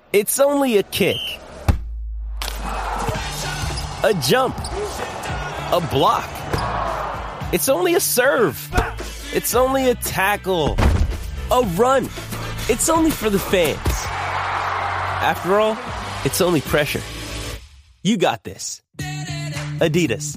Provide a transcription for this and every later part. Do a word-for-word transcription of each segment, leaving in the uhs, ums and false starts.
It's only a kick, a jump, a block. It's only a serve. It's only a tackle, a run. It's only for the fans. After all, it's only pressure. You got this. Adidas.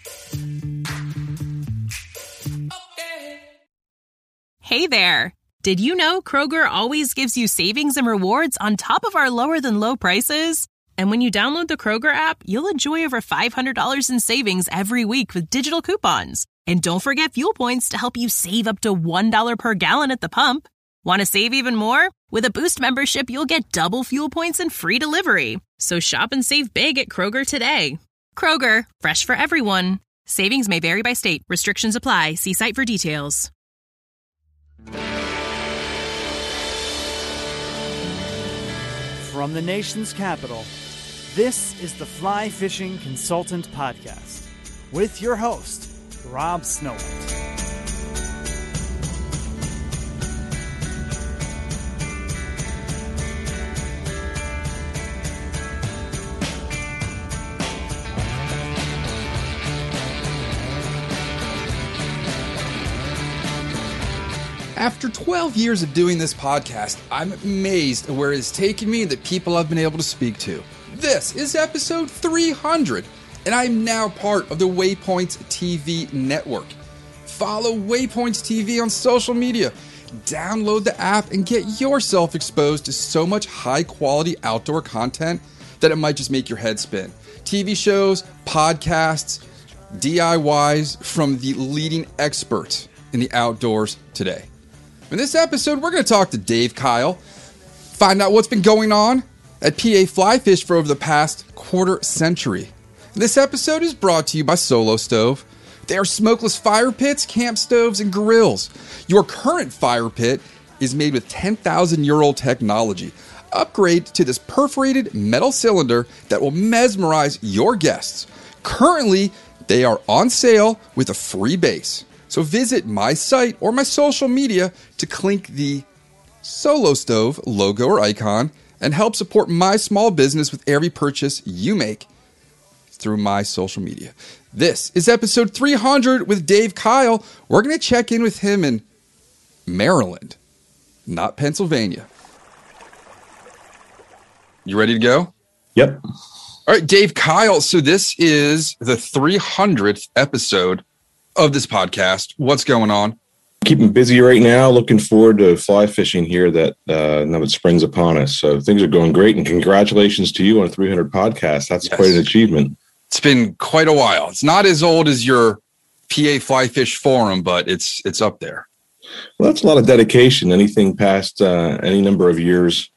Hey there. Did you know Kroger always gives you savings and rewards on top of our lower than low prices? And when you download the Kroger app, you'll enjoy over five hundred dollars in savings every week with digital coupons. And don't forget fuel points to help you save up to one dollar per gallon at the pump. Want to save even more? With a Boost membership, you'll get double fuel points and free delivery. So shop and save big at Kroger today. Kroger, fresh for everyone. Savings may vary by state. Restrictions apply. See site for details. From the nation's capital, this is the Fly Fishing Consultant Podcast with your host, Rob Snowhite. After twelve years of doing this podcast, I'm amazed at where it's taken me and the people I've been able to speak to. This is episode three hundred, and I'm now part of the Waypoints T V network. Follow Waypoints T V on social media, download the app, and get yourself exposed to so much high-quality outdoor content that it might just make your head spin. T V shows, podcasts, D I Ys from the leading experts in the outdoors today. In this episode, we're going to talk to Dave Kyle, find out what's been going on at P A Fly Fish for over the past quarter century. This episode is brought to you by Solo Stove. They are smokeless fire pits, camp stoves, and grills. Your current fire pit is made with ten thousand year old technology. Upgrade to this perforated metal cylinder that will mesmerize your guests. Currently, they are on sale with a free base. So visit my site or my social media to click the Solo Stove logo or icon and help support my small business with every purchase you make through my social media. This is episode three hundred with Dave Kyle. We're going to check in with him in Maryland, not Pennsylvania. You ready to go? Yep. All right, Dave Kyle. So this is the three hundredth episode of this podcast. What's going on? Keeping busy right now. Looking forward to fly fishing here that uh, now that spring's upon us. So things are going great. And congratulations to you on a three hundred podcast. That's yes. quite an achievement. It's been quite a while. It's not as old as your P A Fly Fish forum, but it's it's up there. Well, that's a lot of dedication. Anything past uh, any number of years.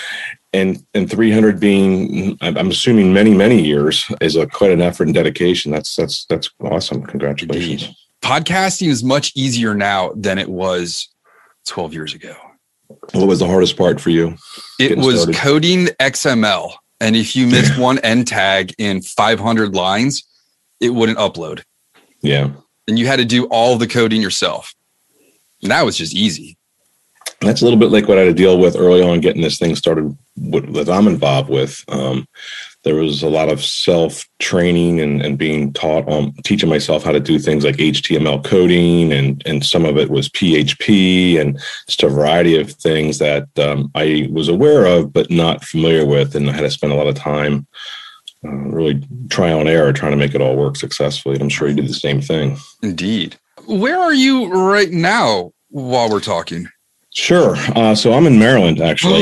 And and three hundred being, I'm assuming many, many years is a quite an effort and dedication. That's that's that's awesome. Congratulations. Indeed. Podcasting is much easier now than it was twelve years ago. What was the hardest part for you? It was started? Coding X M L. And if you missed one end tag in five hundred lines, it wouldn't upload. Yeah. And you had to do all the coding yourself. Now it's just easy. That's a little bit like what I had to deal with early on getting this thing started that I'm involved with. Um, there was a lot of self-training and, and being taught on teaching myself how to do things like H T M L coding, and, and some of it was P H P and just a variety of things that um, I was aware of but not familiar with, and I had to spend a lot of time uh, really trial and error trying to make it all work successfully. And I'm sure you did the same thing. Indeed. Where are you right now while we're talking? Sure. Uh, so I'm in Maryland, actually.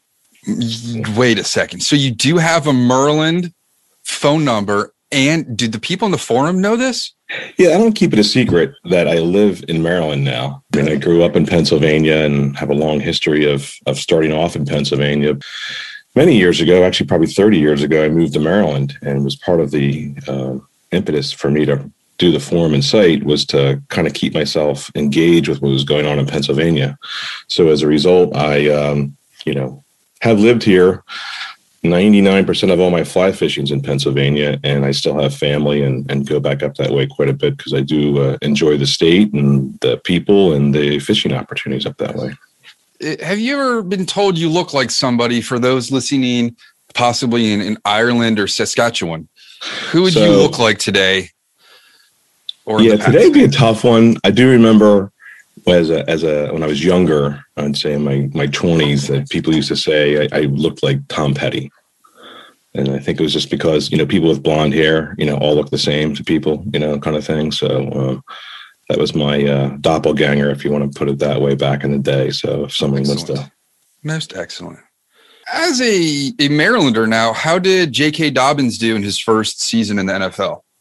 Wait a second. So you do have a Maryland phone number, and do the people in the forum know this? Yeah, I don't keep it a secret that I live in Maryland now. I mean, I grew up in Pennsylvania and have a long history of of starting off in Pennsylvania. Many years ago, actually probably thirty years ago, I moved to Maryland, and was part of the uh, impetus for me to do the forum and site was to kind of keep myself engaged with what was going on in Pennsylvania. So as a result, I, um, you know, have lived here. ninety-nine percent of all my fly fishing's in Pennsylvania, and I still have family and, and go back up that way quite a bit because I do uh, enjoy the state and the people and the fishing opportunities up that way. have you ever been told you look like somebody, for those listening, possibly in, in Ireland or Saskatchewan? Who would so, you look like today? Or yeah, today'd be a tough one. I do remember as a, as a, when I was younger, I'd say in my, my twenties, that people used to say I, I looked like Tom Petty. And I think it was just because, you know, people with blonde hair, you know, all look the same to people, you know, kind of thing. So um, that was my uh, doppelganger, if you want to put it that way, back in the day. So if somebody wants to. Most excellent. As a, a Marylander now, how did J K. Dobbins do in his first season in the N F L?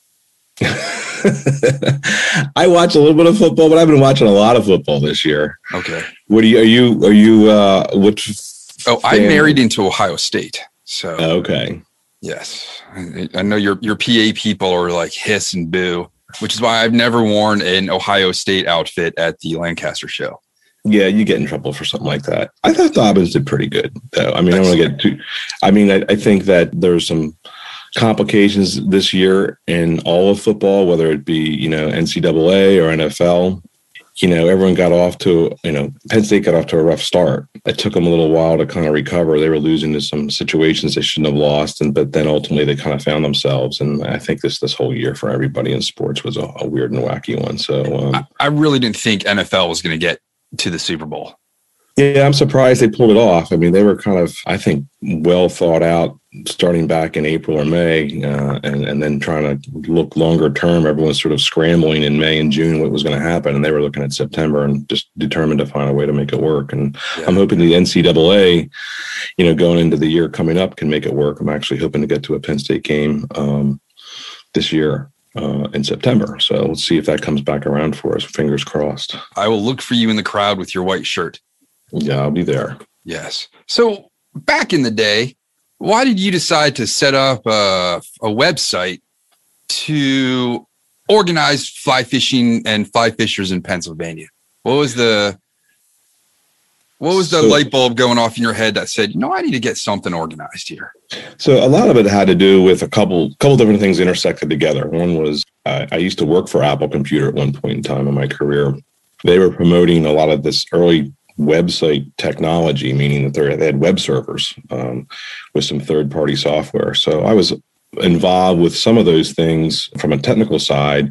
I watch a little bit of football, but I've been watching a lot of football this year. Okay. What are you, are you, are you, uh, which? Oh, I married into Ohio State. So, okay. Yes. I, I know your, your P A people are like hiss and boo, which is why I've never worn an Ohio State outfit at the Lancaster show. Yeah, you get in trouble for something like that. I thought Dobbins did pretty good, though. I mean, Excellent. I don't want to get too, I mean, I, I think that there's some complications this year in all of football, whether it be, you know, N C double A or N F L. You know, everyone got off to, you know, Penn State got off to a rough start. It took them a little while to kind of recover. They were losing to some situations they shouldn't have lost, and but then ultimately they kind of found themselves. And I think this this whole year for everybody in sports was a, a weird and wacky one. So um, I, I really didn't think N F L was going to get to the Super Bowl. Yeah, I'm surprised they pulled it off. I mean, they were kind of, I think, well thought out starting back in April or May, uh, and, and then trying to look longer term. Everyone's sort of scrambling in May and June what was going to happen, and they were looking at September and just determined to find a way to make it work. And yeah. I'm hoping the N C double A, you know, going into the year coming up can make it work. I'm actually hoping to get to a Penn State game um, this year. Uh, in September. So let's see if that comes back around for us. Fingers crossed. I will look for you in the crowd with your white shirt. Yeah, I'll be there. Yes. So back in the day, why did you decide to set up a, a website to organize fly fishing and fly fishers in Pennsylvania? What was the what was the so, light bulb going off in your head that said, you know, I need to get something organized here? So a lot of it had to do with a couple couple different things intersected together. One was I, I used to work for Apple Computer at one point in time in my career. They were promoting a lot of this early website technology, meaning that they had web servers um, with some third-party software. So I was involved with some of those things from a technical side,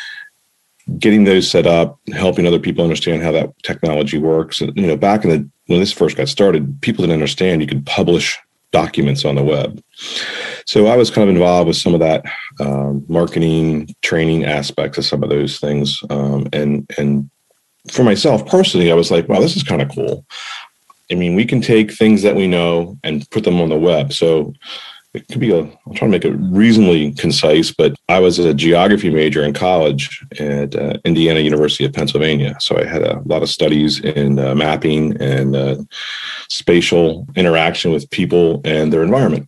getting those set up, helping other people understand how that technology works. And, you know, back in the when this first got started, people didn't understand you could publish documents on the web. So I was kind of involved with some of that um, marketing, training aspects of some of those things, um, and and. For myself personally, I was like, wow, this is kind of cool. I mean, we can take things that we know and put them on the web. So it could be a, I'll try to make it reasonably concise, but I was a geography major in college at uh, Indiana University of Pennsylvania. So I had a lot of studies in uh, mapping and uh, spatial interaction with people and their environment.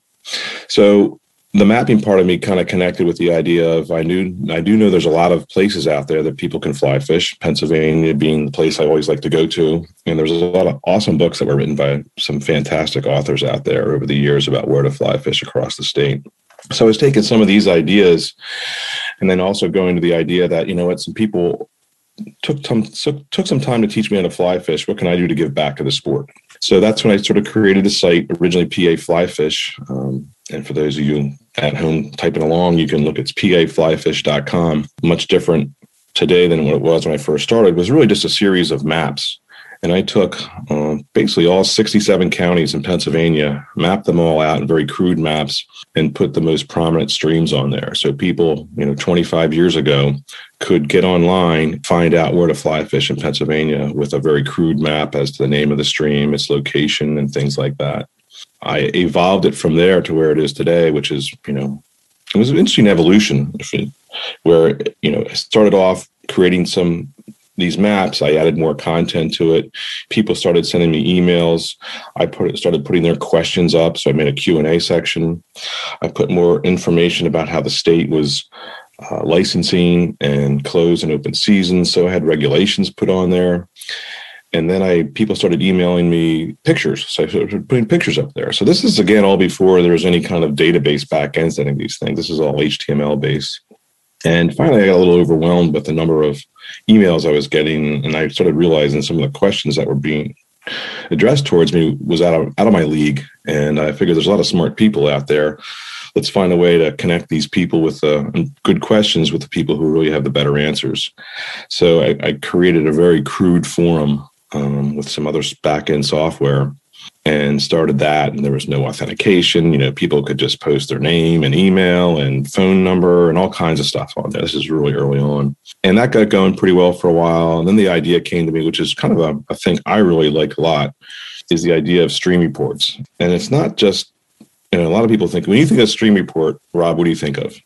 So the mapping part of me kind of connected with the idea of I knew I do know there's a lot of places out there that people can fly fish, Pennsylvania being the place I always like to go to. And there's a lot of awesome books that were written by some fantastic authors out there over the years about where to fly fish across the state. So I was taking some of these ideas and then also going to the idea that, you know what, some people took some, took some time to teach me how to fly fish. What can I do to give back to the sport? So that's when I sort of created a site, originally P A Fly Fish. Um, and for those of you at home typing along, you can look at P A fly fish dot com. Much different today than what it was when I first started. It was really just a series of maps. And I took uh, basically all sixty-seven counties in Pennsylvania, mapped them all out in very crude maps, and put the most prominent streams on there. So people, you know, twenty-five years ago could get online, find out where to fly fish in Pennsylvania with a very crude map as to the name of the stream, its location, and things like that. I evolved it from there to where it is today, which is, you know, it was an interesting evolution where, you know, I started off creating some these maps. I added more content to it. People started sending me emails. I put started putting their questions up. So I made a Q and A section. I put more information about how the state was uh, licensing and closed and open seasons. So I had regulations put on there. And then I people started emailing me pictures. So I started putting pictures up there. So this is, again, all before there was any kind of database backend sending these things. This is all H T M L based. And finally, I got a little overwhelmed with the number of emails I was getting. And I started realizing some of the questions that were being addressed towards me was out of out of my league. And I figured there's a lot of smart people out there. Let's find a way to connect these people with uh, good questions with the people who really have the better answers. So I, I created a very crude forum um, with some other back-end software and started that. And there was no authentication. You know, people could just post their name and email and phone number and all kinds of stuff on there. This is really early on. And that got going pretty well for a while. And then the idea came to me, which is kind of a, a thing I really like a lot, is the idea of stream reports. And it's not just, you know, a lot of people think, when you think of stream report, Rob, what do you think of?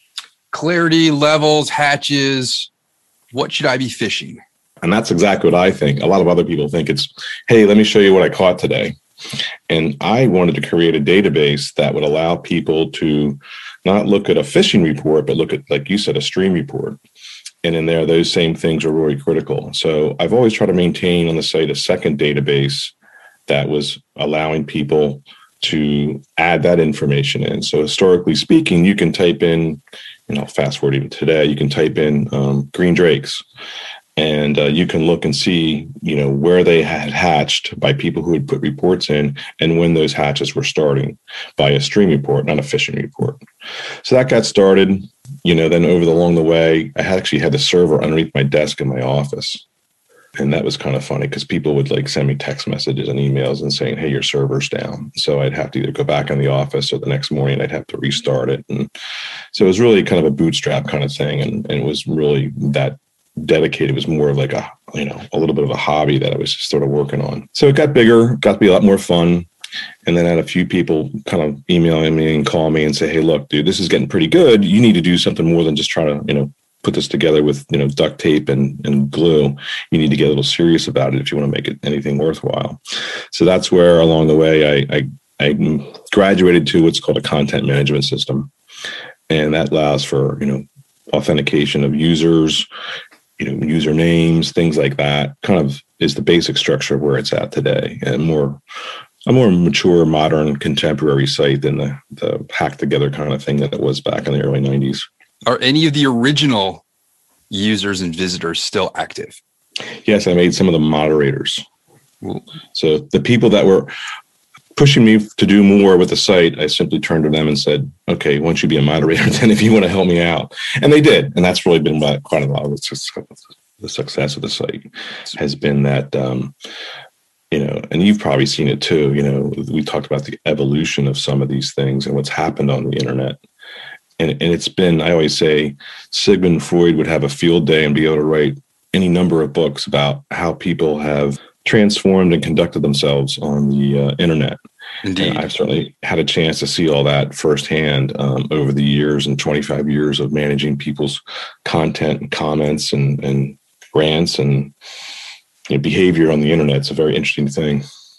Clarity, levels, hatches. What should I be fishing? And that's exactly what I think. A lot of other people think it's, hey, let me show you what I caught today. And I wanted to create a database that would allow people to not look at a fishing report, but look at, like you said, a stream report. And in there, those same things are really critical. So I've always tried to maintain on the site a second database that was allowing people to add that information in. So historically speaking, you can type in, you know, fast forward even today, you can type in um, green drakes. And uh, you can look and see, you know, where they had hatched by people who had put reports in and when those hatches were starting by a stream report, not a fishing report. So that got started, you know, then over the along the way, I had actually had the server underneath my desk in my office. And that was kind of funny because people would like send me text messages and emails and saying, hey, your server's down. So I'd have to either go back in the office or the next morning I'd have to restart it. And so it was really kind of a bootstrap kind of thing. And, and it was really that dedicated. It was more of like a, you know, a little bit of a hobby that I was just sort of working on. So it got bigger, got to be a lot more fun. And then I had a few people kind of emailing me and call me and say, hey, look, dude, this is getting pretty good. You need to do something more than just try to, you know, put this together with, you know, duct tape and, and glue. You need to get a little serious about it if you want to make it anything worthwhile. So that's where along the way, I, I, I graduated to what's called a content management system. And that allows for, you know, authentication of users, you know, usernames, things like that, kind of is the basic structure of where it's at today, and more a more mature, modern, contemporary site than the, the hacked together kind of thing that it was back in the early nineties. Are any of the original users and visitors still active? Yes, I made some of them moderators. Ooh. So the people that were pushing me to do more with the site, I simply turned to them and said, okay, why don't you be a moderator then if you want to help me out? And they did. And that's really been quite a lot of the success of the site has been that, um, you know, and you've probably seen it too. You know, we talked about the evolution of some of these things and what's happened on the internet. And, and it's been, I always say, Sigmund Freud would have a field day and be able to write any number of books about how people have transformed and conducted themselves on the uh, internet. Indeed. And I've certainly had a chance to see all that firsthand um, over the years and twenty-five years of managing people's content and comments and, and rants and, you know, behavior on the internet. It's a very interesting thing.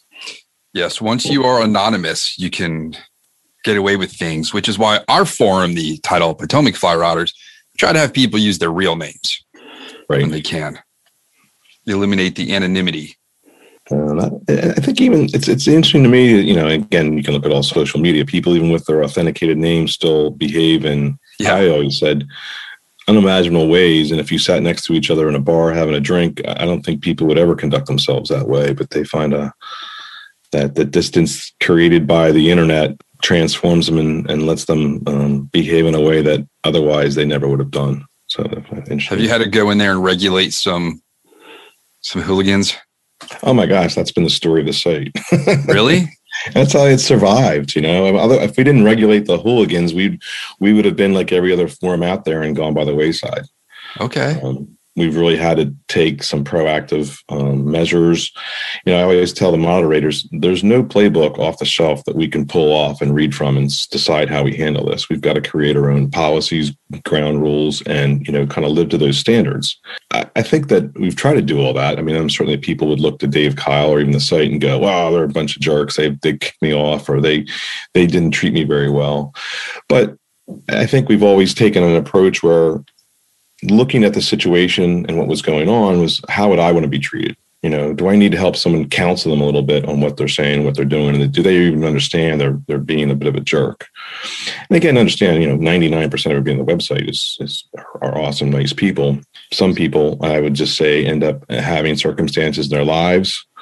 Yes. Once you are anonymous, you can get away with things, which is why our forum, the title Potomac Fly Rodders, try to have people use their real names right. when they can. Eliminate the anonymity. Uh, I think even it's it's interesting to me, you know, again, you can look at all social media, people even with their authenticated names still behave in, yeah. I always said, unimaginable ways. And if you sat next to each other in a bar having a drink, I don't think people would ever conduct themselves that way, but they find a that the distance created by the internet transforms them and, and lets them um, behave in a way that otherwise they never would have done. So have you had to go in there and regulate some some hooligans? Oh my gosh, that's been the story of the site. Really? That's how it survived. You know, if we didn't regulate the hooligans, we we would have been like every other forum out there and gone by the wayside. Okay. Um, we've really had to take some proactive um, measures. You know, I always tell the moderators, there's no playbook off the shelf that we can pull off and read from and decide how we handle this. We've got to create our own policies, ground rules, and, you know, kind of live to those standards. I, I think that we've tried to do all that. I mean, I'm certainly people would look to Dave Kyle or even the site and go, wow, they're a bunch of jerks. They they kicked me off, or they they didn't treat me very well. But I think we've always taken an approach where looking at the situation and what was going on was, how would I want to be treated? You know, do I need to help someone counsel them a little bit on what they're saying, what they're doing? And do they even understand they're they're being a bit of a jerk? And again, understand, you know, ninety-nine percent of everybody on the website is, is are awesome, nice people. Some people, I would just say, end up having circumstances in their lives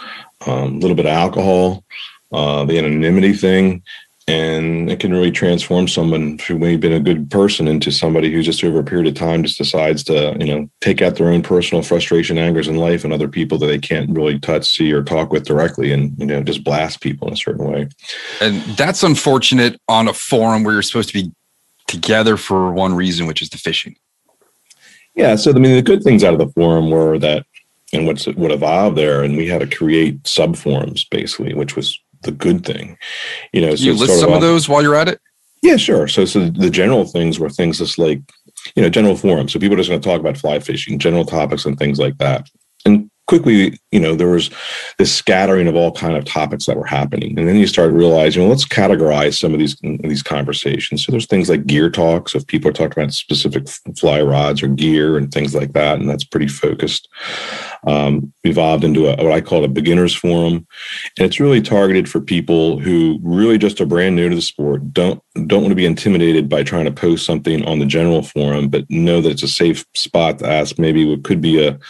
um, a little bit of alcohol, uh, the anonymity thing. And it can really transform someone who may have been a good person into somebody who just over a period of time just decides to, you know, take out their own personal frustration, angers in life and other people that they can't really touch, see, or talk with directly, and, you know, just blast people in a certain way. And that's unfortunate on a forum where you're supposed to be together for one reason, which is the fishing. Yeah. So, I mean, the good things out of the forum were that, and what's what evolved there, and we had to create sub forums basically, which was the good thing, you know. So you list some off, of those while you're at it. Yeah, sure. So, so the general things were things just like, you know, general forums. So people are just going to talk about fly fishing, general topics and things like that. And quickly, you know, there was this scattering of all kind of topics that were happening. And then you start realizing, well, let's categorize some of these these conversations. So there's things like gear talks. If people are talking about specific fly rods or gear and things like that, and that's pretty focused. Um, evolved into a, what I call a beginners forum. And it's really targeted for people who really just are brand new to the sport, don't don't want to be intimidated by trying to post something on the general forum, but know that it's a safe spot to ask maybe what could be a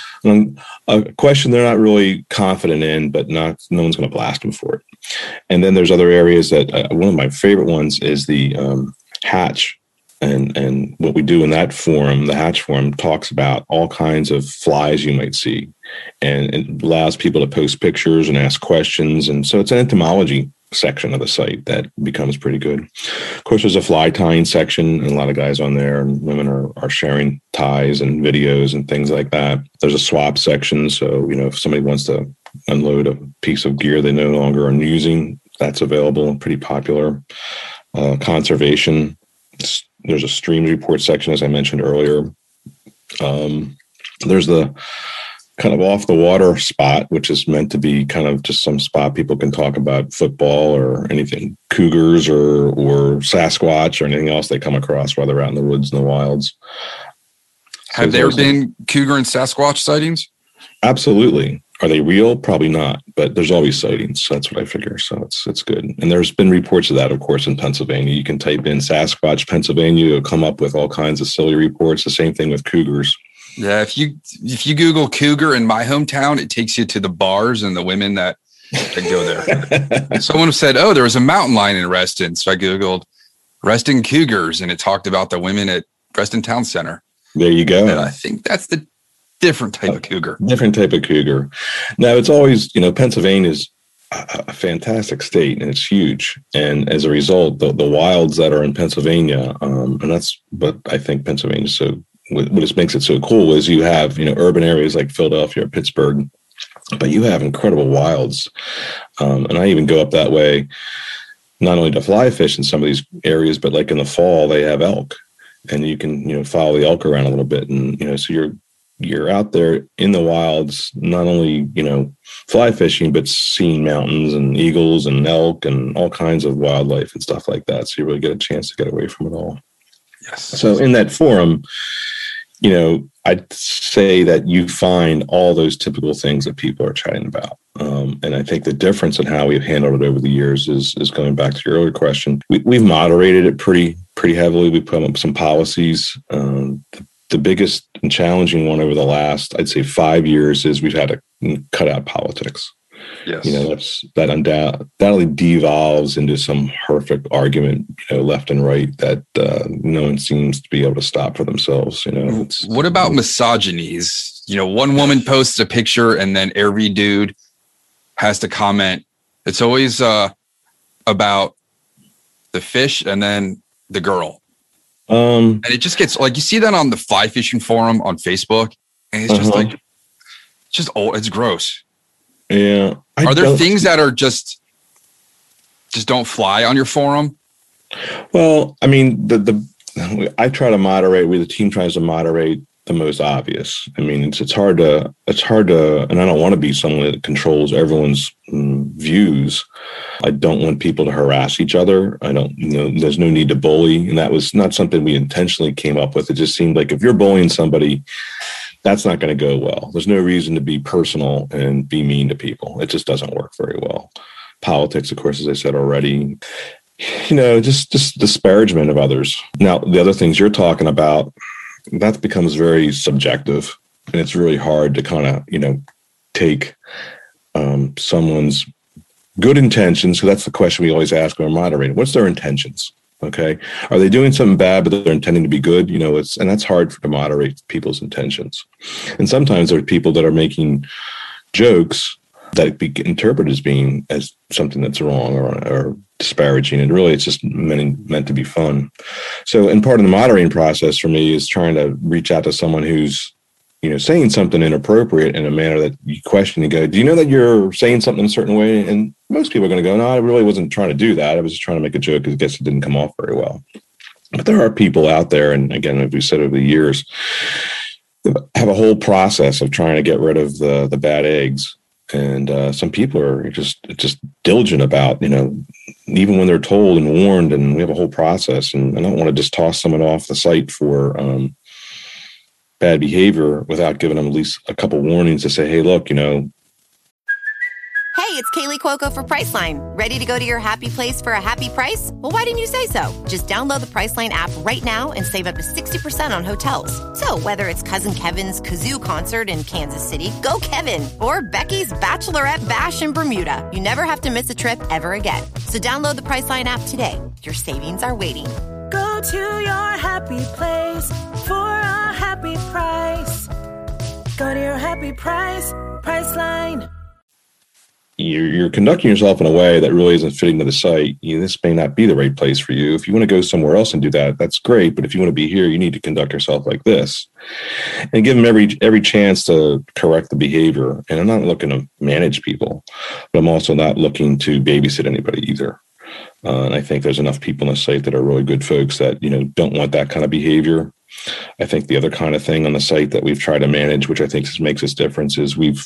a question they're not really confident in, but not no one's going to blast them for it. And then there's other areas that uh, one of my favorite ones is the um, hatch. And and what we do in that forum, the hatch forum, talks about all kinds of flies you might see, and it allows people to post pictures and ask questions. And so it's an entomology section of the site that becomes pretty good. Of course, there's a fly tying section, and a lot of guys on there, and women are, are sharing ties and videos and things like that. There's a swap section. So, you know, if somebody wants to unload a piece of gear they no longer are using, that's available and pretty popular. Uh, conservation. There's a streams report section, as I mentioned earlier. Um, there's the kind of off the water spot, which is meant to be kind of just some spot people can talk about football or anything, cougars or or Sasquatch or anything else they come across while they're out in the woods and the wilds. So Have there been cougar and Sasquatch sightings? Absolutely. Are they real? Probably not, but there's always sightings. So that's what I figure. So it's it's good. And there's been reports of that, of course, in Pennsylvania. You can type in Sasquatch, Pennsylvania, it'll come up with all kinds of silly reports. The same thing with cougars. Yeah, if you if you Google cougar in my hometown, it takes you to the bars and the women that, that go there. Someone said, oh, there was a mountain lion in Reston. So I Googled Reston cougars, and it talked about the women at Reston Town Center. There you go. And I think that's the different type of cougar. Different type of cougar. Now, it's always, you know, Pennsylvania is a, a fantastic state, and it's huge. And as a result, the, the wilds that are in Pennsylvania, um, and that's what I think Pennsylvania is so, what, what makes it so cool is you have, you know, urban areas like Philadelphia or Pittsburgh, but you have incredible wilds. Um, and I even go up that way, not only to fly fish in some of these areas, but like in the fall, they have elk. And you can, you know, follow the elk around a little bit. And, you know, so you're, you're out there in the wilds, not only, you know, fly fishing, but seeing mountains and eagles and elk and all kinds of wildlife and stuff like that. So you really get a chance to get away from it all. Yes. So in that forum, you know, I'd say that you find all those typical things that people are chatting about. Um, and I think the difference in how we've handled it over the years is, is going back to your earlier question. We, we've moderated it pretty, pretty heavily. We put up some policies. Um, the, the biggest and challenging one over the last, I'd say five years is we've had to cut out politics. Yes. You know, that's, that undoubtedly devolves into some horrific argument, you know, left and right that uh, no one seems to be able to stop for themselves. You know, it's, what about misogynies? You know, one woman posts a picture and then every dude has to comment. It's always uh, about the fish and then the girl. Um, and it just gets like, you see that on the fly fishing forum on Facebook, and it's just uh-huh. like, it's just, oh, it's gross. Yeah. I are there things that are just, just don't fly on your forum? Well, I mean, the, the, I try to moderate, we, the team tries to moderate the most obvious. I mean, it's, it's hard to, it's hard to, and I don't want to be someone that controls everyone's um, views. I don't want people to harass each other. I don't, you know, there's no need to bully. And that was not something we intentionally came up with. It just seemed like if you're bullying somebody, that's not going to go well. There's no reason to be personal and be mean to people. It just doesn't work very well. Politics, of course, as I said already, you know, just, just disparagement of others. Now, the other things you're talking about, that becomes very subjective, and it's really hard to kind of, you know, take um, someone's good intentions. So that's the question we always ask when we're moderating. What's their intentions? Okay. Are they doing something bad, but they're intending to be good? You know, it's, and that's hard for, to moderate people's intentions. And sometimes there are people that are making jokes that be interpreted as being as something that's wrong or, or disparaging. And really, it's just meant, meant to be fun. So, and part of the moderating process for me is trying to reach out to someone who's, you know, saying something inappropriate in a manner that you question and go, do you know that you're saying something a certain way? And most people are going to go, no, I really wasn't trying to do that. I was just trying to make a joke because I guess it didn't come off very well. But there are people out there, and again, as we said over the years, have a whole process of trying to get rid of the the bad eggs. And uh, some people are just just diligent about, you know, even when they're told and warned, and we have a whole process. And I don't want to just toss someone off the site for um, bad behavior without giving them at least a couple warnings to say, hey, look, you know. Hey, it's Kaylee Cuoco for Priceline. Ready to go to your happy place for a happy price? Well, why didn't you say so? Just download the Priceline app right now and save up to sixty percent on hotels. So whether it's Cousin Kevin's Kazoo Concert in Kansas City, go Kevin, or Becky's Bachelorette Bash in Bermuda, you never have to miss a trip ever again. So download the Priceline app today. Your savings are waiting. Go to your happy place for a happy price. Go to your happy price, Priceline. You're, you're conducting yourself in a way that really isn't fitting to the site. You know, this may not be the right place for you. If you want to go somewhere else and do that, that's great. But if you want to be here, you need to conduct yourself like this and give them every every chance to correct the behavior. And I'm not looking to manage people, but I'm also not looking to babysit anybody either. Uh, and I think there's enough people on the site that are really good folks that, you know, don't want that kind of behavior. I think the other kind of thing on the site that we've tried to manage, which I think makes us difference, is we've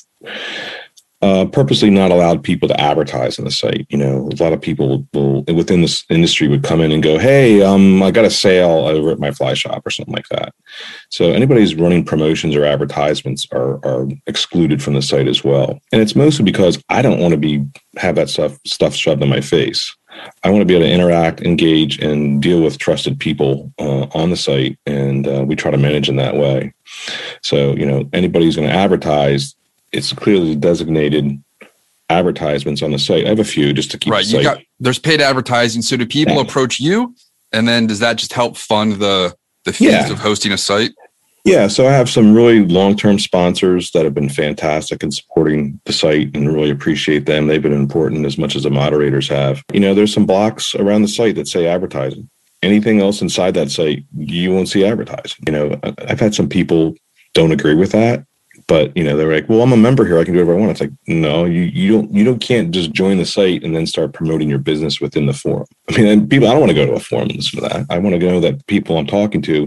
Uh, purposely not allowed people to advertise on the site. You know, a lot of people will, within this industry, would come in and go, hey, um, I got a sale over at my fly shop or something like that. So anybody who's running promotions or advertisements are, are excluded from the site as well. And it's mostly because I don't want to be have that stuff stuff shoved in my face. I want to be able to interact, engage, and deal with trusted people uh, on the site. And uh, we try to manage in that way. So, you know, anybody who's going to advertise, it's clearly designated advertisements on the site. I have a few just to keep right. The site. You got there's paid advertising. So do people yeah. approach you, and then does that just help fund the the fees yeah. of hosting a site? Yeah. So I have some really long term sponsors that have been fantastic in supporting the site, and really appreciate them. They've been important as much as the moderators have. You know, there's some blocks around the site that say advertising. Anything else inside that site, you won't see advertising. You know, I've had some people don't agree with that. But, you know, they're like, well, I'm a member here. I can do whatever I want. It's like, no, you, you don't, you don't can't just join the site and then start promoting your business within the forum. I mean, and people, I don't want to go to a forum and listen to that. I want to know that people I'm talking to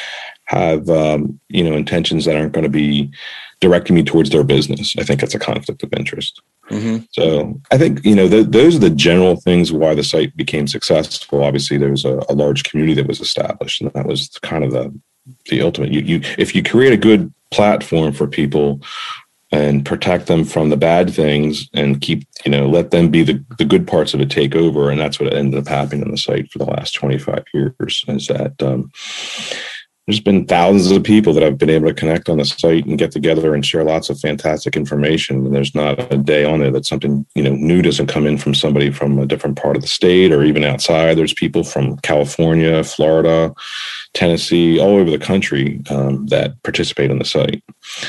have, um, you know, intentions that aren't going to be directing me towards their business. I think that's a conflict of interest. Mm-hmm. So I think, you know, th- those are the general things why the site became successful. Obviously, there was a, a large community that was established, and that was kind of the, the ultimate. You, you, if you create a good platform for people and protect them from the bad things and keep, you know, let them be the, the good parts of it take over. And that's what ended up happening on the site for the last twenty-five years, is that um, there's been thousands of people that have been able to connect on the site and get together and share lots of fantastic information. And there's not a day on there that something, you know, new doesn't come in from somebody from a different part of the state or even outside. There's people from California, Florida, Tennessee, all over the country um, that participate on the site.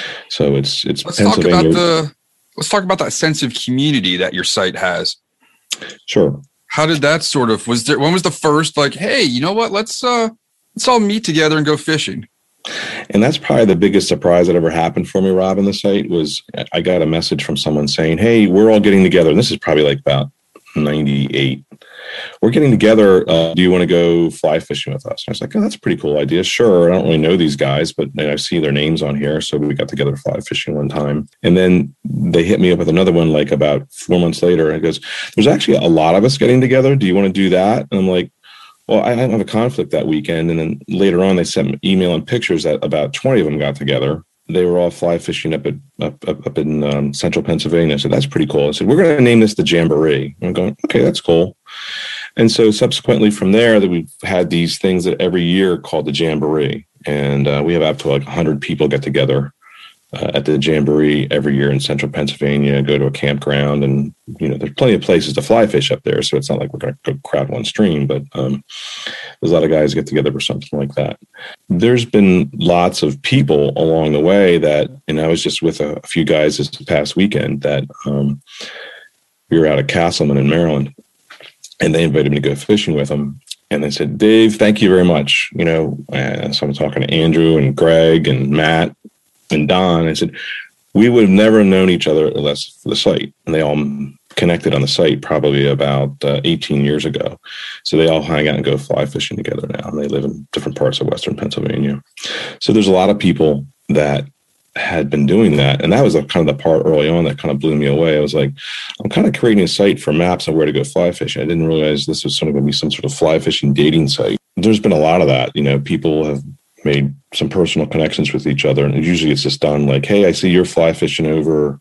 So it's it's let's talk about the let's talk about that sense of community that your site has. Sure. How did that sort of was there? When was the first like, hey, you know what? Let's uh, let's all meet together and go fishing. And that's probably the biggest surprise that ever happened for me, Rob, on the site was I got a message from someone saying, hey, we're all getting together. And this is probably like about ninety-eight. We're getting together. Uh, do you want to go fly fishing with us? And I was like, oh, that's a pretty cool idea. Sure. I don't really know these guys, but I see their names on here. So we got together fly fishing one time. And then they hit me up with another one like about four months later. And it goes, there's actually a lot of us getting together. Do you want to do that? And I'm like, well, I have a conflict that weekend. And then later on, they sent me email and pictures that about twenty of them got together. They were all fly fishing up at up, up, up in um, central Pennsylvania. So that's pretty cool. I said, we're going to name this the Jamboree. And I'm going, okay, that's cool. And so subsequently from there, that we've had these things that every year called the Jamboree. And uh, we have up to like one hundred people get together uh, at the Jamboree every year in central Pennsylvania, go to a campground, and, you know, there's plenty of places to fly fish up there. So it's not like we're going to go crowd one stream, but um, there's a lot of guys get together for something like that. There's been lots of people along the way that, and I was just with a, a few guys this past weekend that um, we were out at Castleman in Maryland, and they invited me to go fishing with them. And they said, Dave, thank you very much. You know, and so I'm talking to Andrew and Greg and Matt and Don. I said, we would have never known each other unless for the site. And they all connected on the site probably about uh, eighteen years ago. So they all hang out and go fly fishing together now. And they live in different parts of Western Pennsylvania. So there's a lot of people that had been doing that. And that was a, kind of the part early on that kind of blew me away. I was like, I'm kind of creating a site for maps on where to go fly fishing. I didn't realize this was sort of going to be some sort of fly fishing dating site. There's been a lot of that. You know, people have made some personal connections with each other. And usually it's just done like, hey, I see you're fly fishing over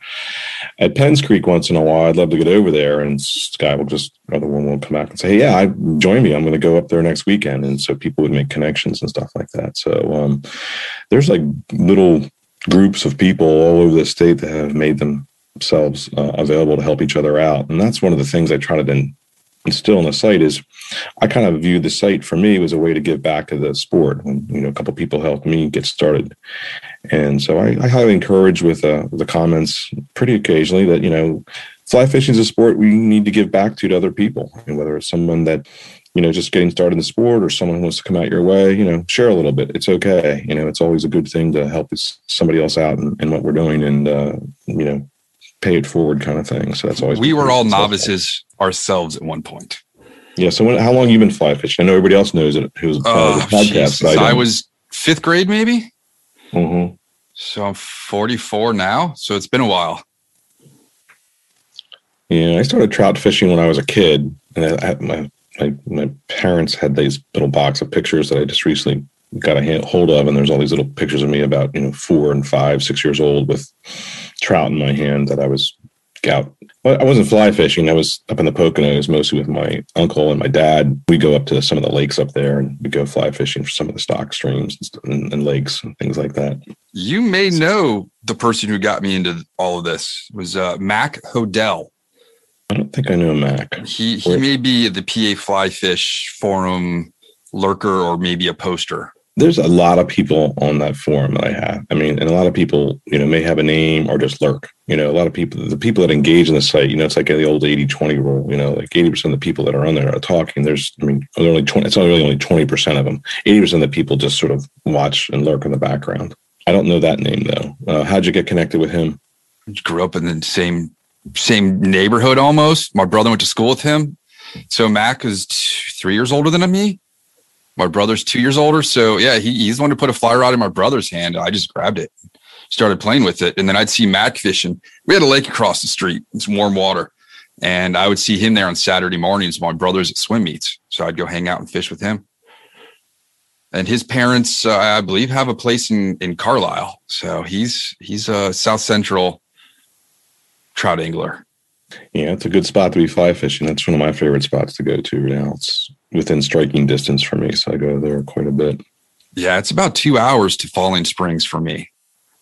at Penns Creek once in a while. I'd love to get over there. And this guy will just, another one will come back and say, hey, yeah, I join me. I'm going to go up there next weekend. And so people would make connections and stuff like that. So um, there's like little groups of people all over the state that have made themselves uh, available to help each other out. And that's one of the things I try to then instill in the site is I kind of view the site for me was a way to give back to the sport. And, you know, a couple of people helped me get started. And so I, I highly encourage with uh, the comments pretty occasionally that, you know, fly fishing is a sport we need to give back to, to other people. And whether it's someone that, you know, just getting started in the sport or someone who wants to come out your way, you know, share a little bit. It's okay. You know, it's always a good thing to help somebody else out in, in what we're doing and, uh, you know, pay it forward kind of thing. So that's always. We were all novices ourselves at one point. Yeah. So when, how long have you been fly fishing? I know everybody else knows it who's part oh, of the podcast. But I, I was fifth grade, maybe. Mm-hmm. So I'm forty-four now. So it's been a while. Yeah. I started trout fishing when I was a kid. And I, I, my, My, my parents had these little box of pictures that I just recently got a hand, hold of. And there's all these little pictures of me about, you know, four and five, six years old with trout in my hand that I was out. Well, I wasn't fly fishing. I was up in the Poconos, mostly with my uncle and my dad. We go up to some of the lakes up there and we go fly fishing for some of the stock streams and, and lakes and things like that. You may know the person who got me into all of this. It was uh, Mac Hodell. I don't think I know Mac. He he may be the P A Fly Fish Forum lurker or maybe a poster. There's a lot of people on that forum that I have. I mean, and a lot of people, you know, may have a name or just lurk. You know, a lot of people, the people that engage in the site, you know, it's like the old eighty twenty rule, you know, like eighty percent of the people that are on there are talking. There's, I mean, only twenty, it's only really only twenty percent of them. eighty percent of the people just sort of watch and lurk in the background. I don't know that name though. Uh, how'd you get connected with him? Grew up in the same same neighborhood almost. My brother went to school with him. So Mac is two, three years older than me. My brother's two years older. So yeah, he, he's the one to put a fly rod in my brother's hand. I just grabbed it, started playing with it. And then I'd see Mac fishing. We had a lake across the street. It's warm water. And I would see him there on Saturday mornings. My brother's at swim meets. So I'd go hang out and fish with him. And his parents, uh, I believe, have a place in, in Carlisle. So he's, he's a South Central trout angler. Yeah, it's a good spot to be fly fishing. That's one of my favorite spots to go to now. It's within striking distance for me, so I go there quite a bit. Yeah, it's about two hours to Falling Springs for me.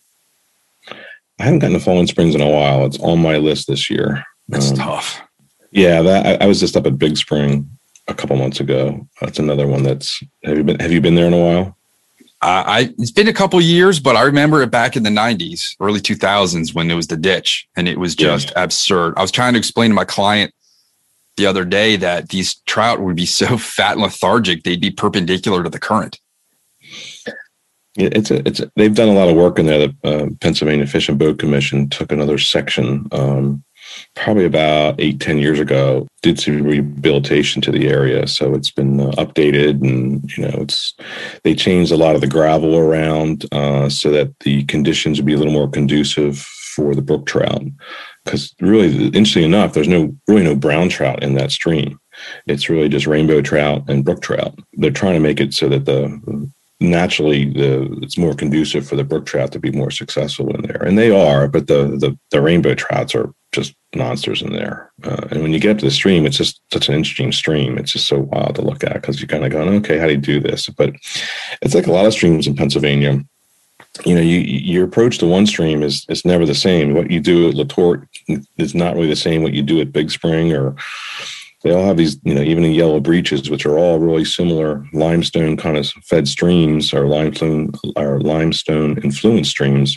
I haven't gotten to Falling Springs in a while. It's on my list this year. That's um, tough. Yeah, that I, I was just up at Big Spring a couple months ago. That's another one that's. Have you been? Have you been there in a while? Uh, I it's been a couple years, but I remember it back in the nineties, early two thousands when it was the ditch, and it was just yeah. absurd. I was trying to explain to my client the other day that these trout would be so fat and lethargic they'd be perpendicular to the current. Yeah, it's a, it's a, they've done a lot of work in there. The uh, Pennsylvania Fish and Boat Commission took another section, um, probably about eight, ten years ago, did some rehabilitation to the area. So it's been uh, updated, and, you know, it's, they changed a lot of the gravel around uh, so that the conditions would be a little more conducive for the brook trout. Because really, interestingly enough, there's no really no brown trout in that stream. It's really just rainbow trout and brook trout. They're trying to make it so that the naturally the it's more conducive for the brook trout to be more successful in there, and they are. But the the, the rainbow trouts are just monsters in there. Uh, and when you get up to the stream, it's just such an interesting stream. It's just so wild to look at because you're kind of going, okay, how do you do this? But it's like a lot of streams in Pennsylvania. you know, you, your approach to one stream is is never the same. What you do at Letort is not really the same what you do at Big Spring, or they all have these, you know, even in Yellow Breeches, which are all really similar limestone kind of fed streams, or limestone or limestone influenced streams.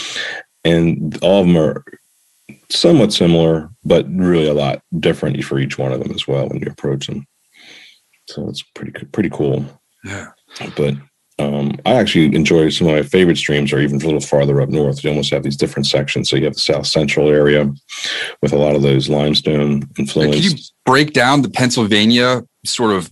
And all of them are somewhat similar, but really a lot different for each one of them as well when you approach them. So it's pretty pretty cool. Yeah. But um, I actually enjoy some of my favorite streams are even a little farther up north. You almost have these different sections. So you have the South Central area with a lot of those limestone influenced. Can you break down the Pennsylvania sort of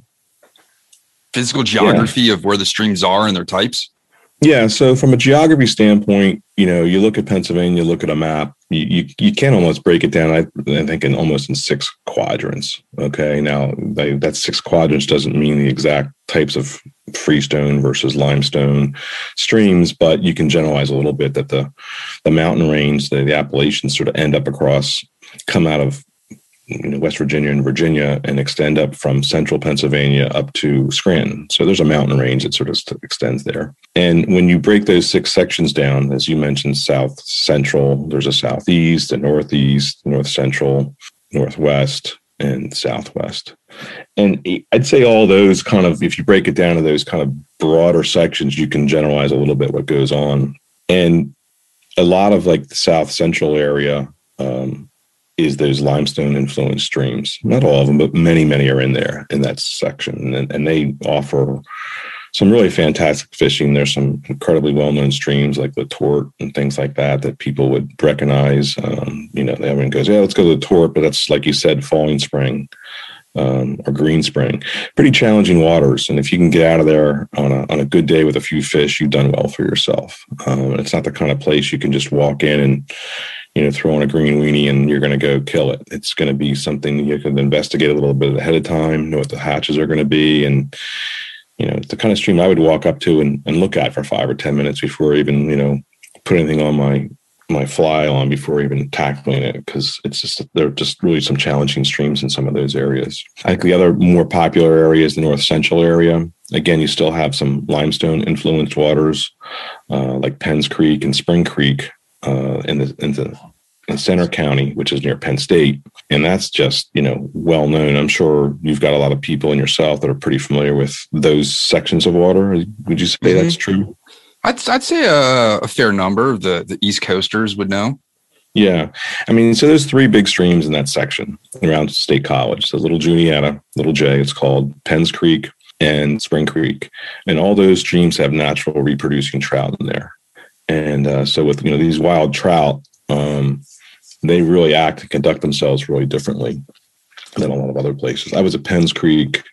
physical geography yeah. of where the streams are and their types? Yeah. So from a geography standpoint, you know, you look at Pennsylvania, look at a map, you you, you can almost break it down, I, I think, in almost in six quadrants. Okay. Now, they, that six quadrants doesn't mean the exact types of freestone versus limestone streams, but you can generalize a little bit that the, the mountain range, the, the Appalachians sort of end up across, come out of, you know, West Virginia and Virginia and extend up from central Pennsylvania up to Scranton. So there's a mountain range that sort of extends there. And when you break those six sections down, as you mentioned, south central, there's a southeast, a northeast, north central, northwest, and southwest. And I'd say all those kind of, if you break it down to those kind of broader sections, you can generalize a little bit what goes on. And a lot of like the south central area, um, is those limestone influenced streams. Not all of them, but many, many are in there in that section. And, and they offer some really fantastic fishing. There's some incredibly well-known streams like the Tort and things like that, that people would recognize. Um, you know, everyone goes, yeah, let's go to the Tort, but that's, like you said, Falling Spring um, or Green Spring. Pretty challenging waters. And if you can get out of there on a, on a good day with a few fish, you've done well for yourself. Um, and it's not the kind of place you can just walk in and, you know, throw on a green weenie and you're going to go kill it. It's going to be something you can investigate a little bit ahead of time, know what the hatches are going to be. And, you know, it's the kind of stream I would walk up to and, and look at for five or ten minutes before even, you know, put anything on my, my fly on before even tackling it. Cause it's just, there are just really some challenging streams in some of those areas. I think the other more popular area is the North Central area. Again, you still have some limestone influenced waters, uh, like Penns Creek and Spring Creek. Uh, in the in the in Center County, which is near Penn State, and that's just, you know, well known. I'm sure you've got a lot of people in your South that are pretty familiar with those sections of water. Would you say mm-hmm. that's true? I'd I'd say a, a fair number of the the East Coasters would know. Yeah, I mean, so there's three big streams in that section around State College. So Little Juniata, Little J, it's called Penns Creek and Spring Creek, and all those streams have natural reproducing trout in there. And uh, so with, you know, these wild trout, um, they really act and conduct themselves really differently than a lot of other places. I was at Penns Creek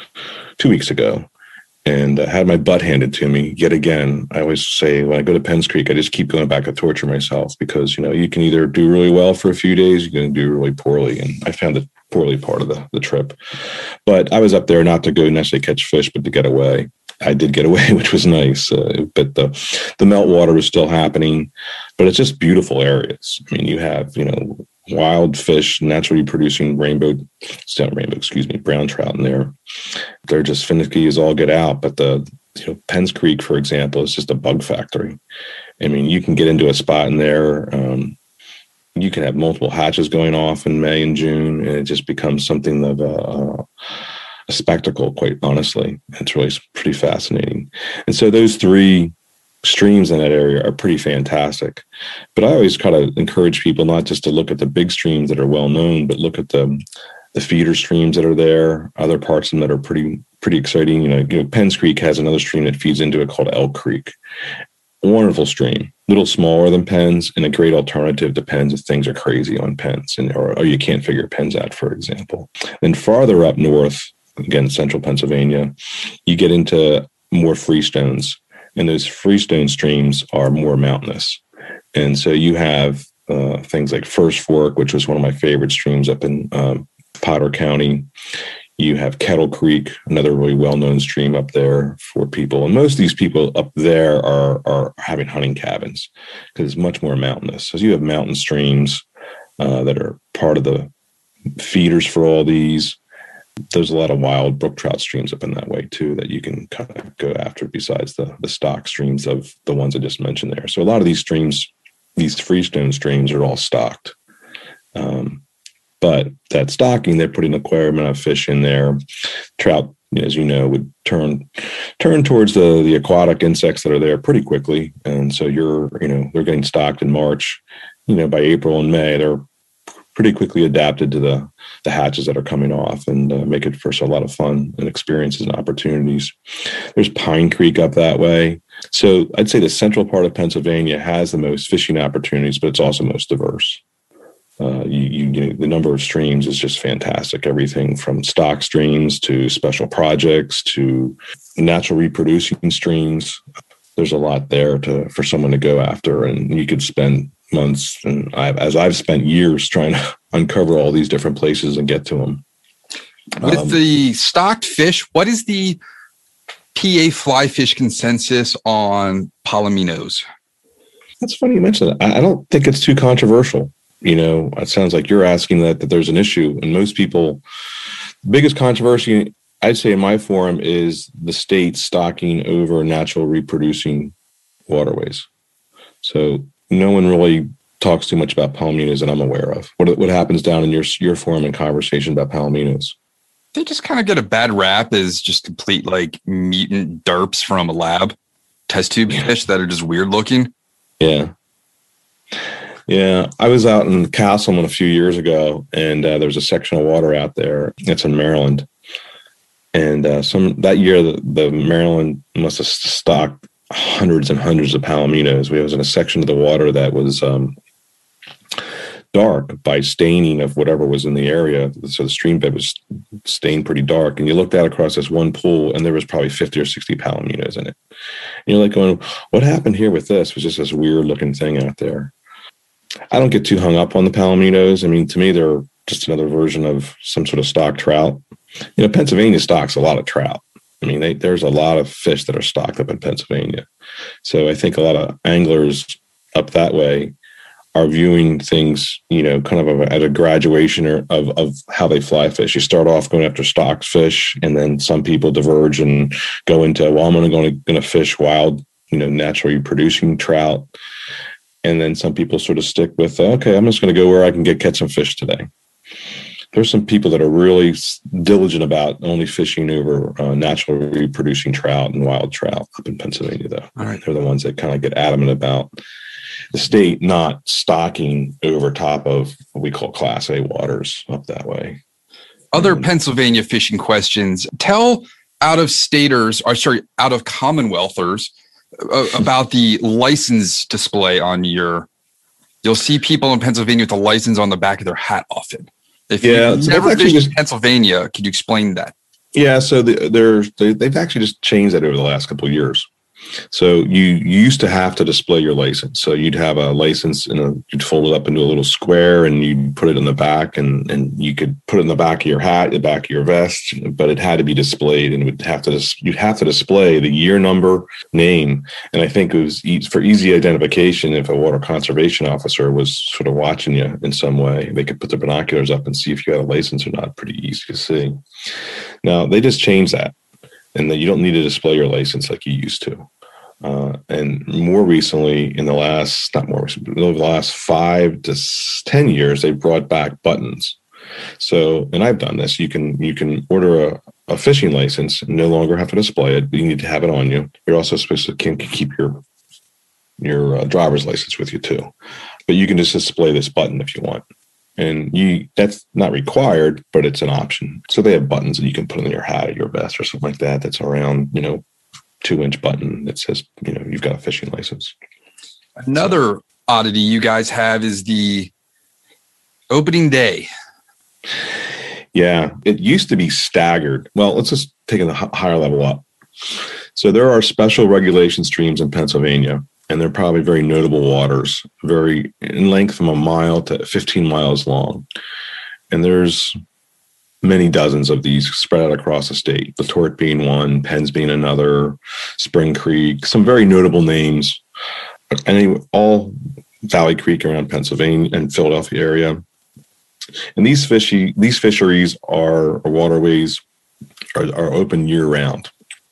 two weeks ago and uh, had my butt handed to me yet again. I always say when I go to Penns Creek, I just keep going back to torture myself because, you know, you can either do really well for a few days, you can do really poorly. And I found the poorly part of the, the trip. But I was up there not to go necessarily catch fish, but to get away. I did get away, which was nice, uh, but the the meltwater was still happening. But it's just beautiful areas. I mean, you have, you know, wild fish, naturally producing rainbow, not rainbow, excuse me, brown trout in there. They're just finicky as all get out. But the, you know, Penns Creek, for example, is just a bug factory. I mean, you can get into a spot in there. Um, you can have multiple hatches going off in May and June, and it just becomes something of a, a a spectacle, quite honestly. It's really pretty fascinating. And so those three streams in that area are pretty fantastic. But I always kind of encourage people not just to look at the big streams that are well known, but look at the the feeder streams that are there, other parts of them that are pretty pretty exciting. You know, you know, Penns Creek has another stream that feeds into it called Elk Creek. A wonderful stream, a little smaller than Penns, and a great alternative to Penns if things are crazy on Penns, and or, or you can't figure Penns out, for example. Then farther up north, again, central Pennsylvania, you get into more freestones, and those freestone streams are more mountainous. And so you have uh, things like First Fork, which was one of my favorite streams up in um, Potter County. You have Kettle Creek, another really well-known stream up there for people. And most of these people up there are, are having hunting cabins because it's much more mountainous. So you have mountain streams uh, that are part of the feeders for all these. There's a lot of wild brook trout streams up in that way too that you can kind of go after besides the the stock streams of the ones I just mentioned there. So a lot of these streams, these freestone streams, are all stocked. Um, but that stocking, they're putting an aquarium amount of fish in there. Trout, as you know, would turn turn towards the the aquatic insects that are there pretty quickly, and so you're you know they're getting stocked in March. You know, by April and May, they're pretty quickly adapted to the the hatches that are coming off, and uh, make it for a lot of fun and experiences and opportunities. There's Pine Creek up that way. So I'd say the central part of Pennsylvania has the most fishing opportunities, but it's also most diverse. Uh, you, you, you know, the number of streams is just fantastic. Everything from stock streams to special projects to natural reproducing streams. There's a lot there to for someone to go after, and you could spend months, and I've, as I've spent years trying to uncover all these different places and get to them. With um, the stocked fish, what is the P A fly fish consensus on palominos? That's funny you mention that. I, I don't think it's too controversial. You know, it sounds like you're asking that, that there's an issue, and most people, the biggest controversy I'd say in my forum is the state stocking over natural reproducing waterways. So no one really talks too much about palominos that I'm aware of. What what happens down in your your forum and conversation about palominos? They just kind of get a bad rap as just complete like mutant derps from a lab, test tube fish that are just weird looking. Yeah. Yeah, I was out in Castleman a few years ago, and uh, there's a section of water out there. It's in Maryland. And uh, some that year, the, the Maryland must have stocked hundreds and hundreds of palominos. We was in a section of the water that was um, dark by staining of whatever was in the area. So the stream bed was stained pretty dark. And you looked out across this one pool, and there was probably fifty or sixty palominos in it. And you're like going, what happened here with this? It was just this weird looking thing out there. I don't get too hung up on the palominos. I mean, to me, they're just another version of some sort of stock trout. You know, Pennsylvania stocks a lot of trout. I mean, they, there's a lot of fish that are stocked up in Pennsylvania. So I think a lot of anglers up that way are viewing things, you know, kind of at a graduation of, of how they fly fish. You start off going after stock fish, and then some people diverge and go into, well, I'm only going to fish wild, you know, naturally producing trout. And then some people sort of stick with, okay, I'm just going to go where I can get catch some fish today. There's some people that are really diligent about only fishing over uh, naturally reproducing trout and wild trout up in Pennsylvania, though. All right, they're the ones that kind of get adamant about the state not stocking over top of what we call Class A waters up that way. Other um, Pennsylvania fishing questions. Tell out-of-staters, or sorry, out-of-commonwealthers, about the license display on your, you'll see people in Pennsylvania with the license on the back of their hat often. If yeah, you've so never fished just, in Pennsylvania, could you explain that? Yeah, so the, they're, they, they've actually just changed that over the last couple of years. So you, you used to have to display your license. So you'd have a license and you'd fold it up into a little square, and you'd put it in the back, and, and you could put it in the back of your hat, the back of your vest, but it had to be displayed, and it would have to you'd have to display the year number, name, and I think it was for easy identification. If a water conservation officer was sort of watching you in some way, they could put their binoculars up and see if you had a license or not. Pretty easy to see. Now they just changed that, and that you don't need to display your license like you used to. Uh, and more recently, in the last, not more recently, over the last five to ten years, they brought back buttons. So, and I've done this, you can, you can order a, a fishing license and no longer have to display it, but you need to have it on you. You're also supposed to can keep your, your uh, driver's license with you too, but you can just display this button if you want. And you, that's not required, but it's an option. So they have buttons that you can put in your hat or your vest or something like that. That's around, you know, two inch button that says, you know, you've got a fishing license. Another oddity you guys have is the opening day. Yeah, it used to be staggered. Well, let's just take it a higher level up. So there are special regulation streams in Pennsylvania, and they're probably very notable waters, very in length from a mile to fifteen miles long. And there's many dozens of these spread out across the state, the Tort being one, Penns being another, Spring Creek, some very notable names. And all Valley Creek around Pennsylvania and Philadelphia area. And these fishy, these fisheries are or waterways are, are open year round.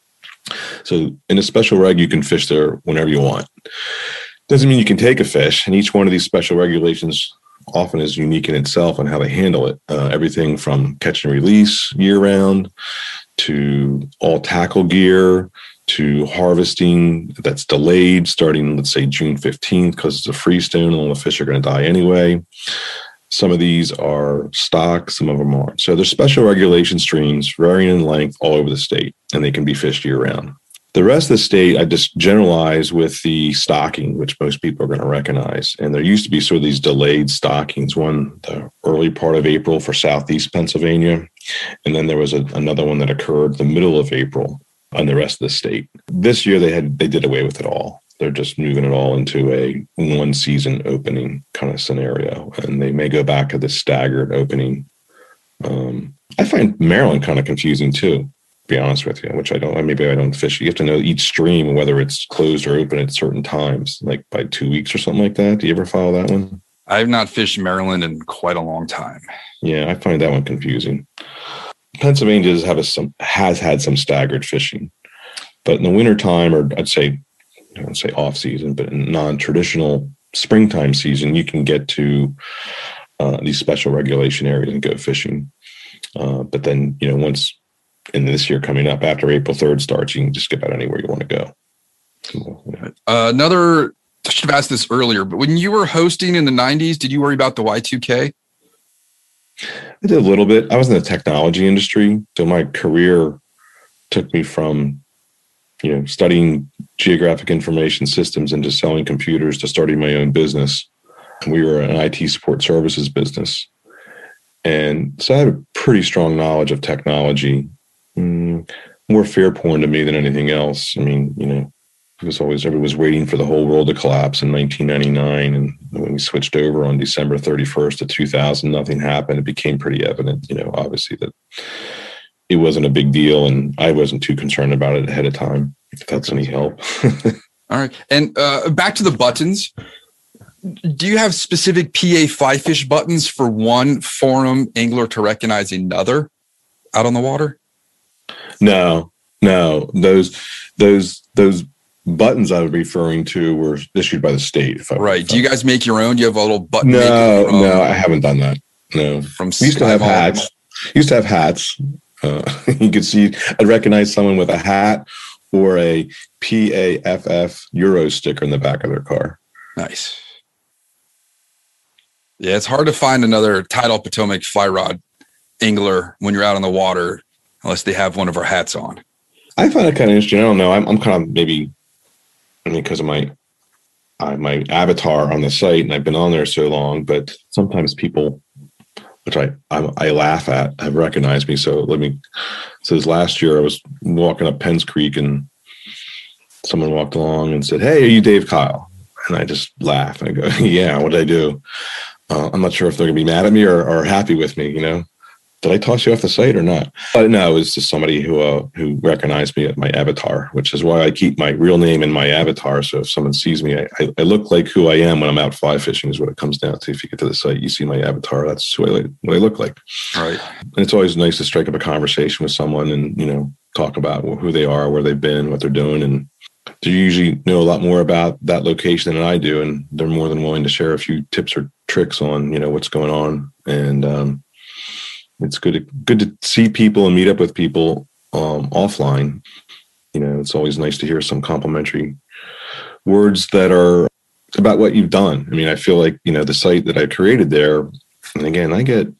So in a special reg, you can fish there whenever you want. Doesn't mean you can take a fish, and each one of these special regulations often is unique in itself on how they handle it. Uh, everything from catch and release year round to all tackle gear to harvesting that's delayed starting, let's say, June fifteenth because it's a freestone and all the fish are going to die anyway. Some of these are stock, some of them aren't. So there's special regulation streams varying in length all over the state, and they can be fished year round. The rest of the state, I just generalize with the stocking, which most people are going to recognize. And there used to be sort of these delayed stockings, one the early part of April for Southeast Pennsylvania, and then there was a, another one that occurred the middle of April on the rest of the state. This year, they had they did away with it all. They're just moving it all into a one season opening kind of scenario. And they may go back to the staggered opening. Um, I find Maryland kind of confusing too, to be honest with you, which I don't, maybe I don't fish. You have to know each stream, whether it's closed or open at certain times, like by two weeks or something like that. Do you ever follow that one? I have not fished Maryland in quite a long time. Yeah, I find that one confusing. Pennsylvania does have a, some, has had some staggered fishing, but in the wintertime, or I'd say, I don't say off season, but in non-traditional springtime season, you can get to uh, these special regulation areas and go fishing. Uh, but then, you know, once in this year coming up after April third starts, you can just get about anywhere you want to go. So, yeah. uh, another, I should have asked this earlier, but when you were hosting in the nineties, did you worry about the Y two K? I did a little bit. I was in the technology industry, so my career took me from, you know, studying geographic information systems into selling computers to starting my own business. We were an I T support services business. And so I had a pretty strong knowledge of technology, mm, more fear porn to me than anything else. I mean, you know, it was always, everyone was waiting for the whole world to collapse in nineteen ninety-nine. And when we switched over on December thirty-first of two thousand, nothing happened. It became pretty evident, you know, obviously that it wasn't a big deal, and I wasn't too concerned about it ahead of time, if that's any help. All right. And uh, back to the buttons. Do you have specific P A fly fish buttons for one forum angler to recognize another out on the water? No, no. Those those those buttons I was referring to were issued by the state. If I, right. If Do you guys make your own? Do you have a little button? No, from, no, I haven't done that. No. From we used to have hats. Used to have hats. Uh, you could see, I'd recognize someone with a hat or a P A F F Euro sticker in the back of their car. Nice. Yeah, it's hard to find another Tidal Potomac fly rod angler when you're out on the water, unless they have one of our hats on. I find it kind of interesting. I don't know. I'm, I'm kind of maybe, I mean, because of my uh, my avatar on the site, and I've been on there so long, but sometimes people, which I, I I laugh at, have recognized me. So let me, so this last year I was walking up Penns Creek and someone walked along and said, "Hey, are you Dave Kyle?" And I just laugh and I go, "Yeah, what did I do?" Uh, I'm not sure if they're going to be mad at me or, or happy with me, you know. Did I toss you off the site or not? But no, it was just somebody who uh, who recognized me at my avatar, which is why I keep my real name in my avatar. So if someone sees me, I, I, I look like who I am when I'm out fly fishing is what it comes down to. If you get to the site, you see my avatar. That's who I, what I look like. Right. And it's always nice to strike up a conversation with someone and, you know, talk about who they are, where they've been, what they're doing. And they usually know a lot more about that location than I do. And they're more than willing to share a few tips or tricks on, you know, what's going on. And, um, it's good to, good to see people and meet up with people um, offline. You know, it's always nice to hear some complimentary words that are about what you've done. I mean, I feel like, you know, the site that I created there, and again, I get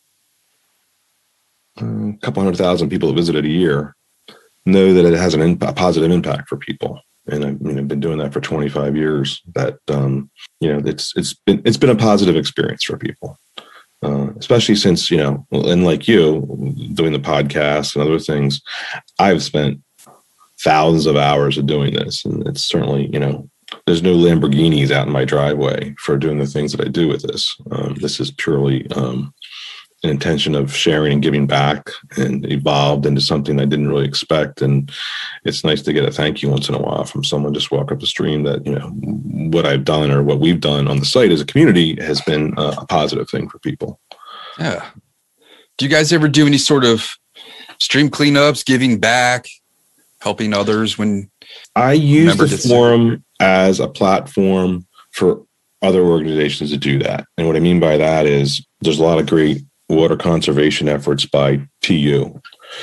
a couple hundred thousand people that visit it a year, know that it has an imp- a positive impact for people. And I've, you know, been doing that for twenty-five years. That um, you know, it's it's been it's been a positive experience for people. Uh, especially since, you know, and like you doing the podcast and other things, I've spent thousands of hours of doing this. And it's certainly, you know, there's no Lamborghinis out in my driveway for doing the things that I do with this. Um, this is purely um, an intention of sharing and giving back, and evolved into something I didn't really expect. And it's nice to get a thank you once in a while from someone just walk up the stream that, you know, what I've done or what we've done on the site as a community has been a positive thing for people. Yeah. Do you guys ever do any sort of stream cleanups, giving back, helping others when I use the gets forum as a platform for other organizations to do that. And what I mean by that is there's a lot of great water conservation efforts by T U.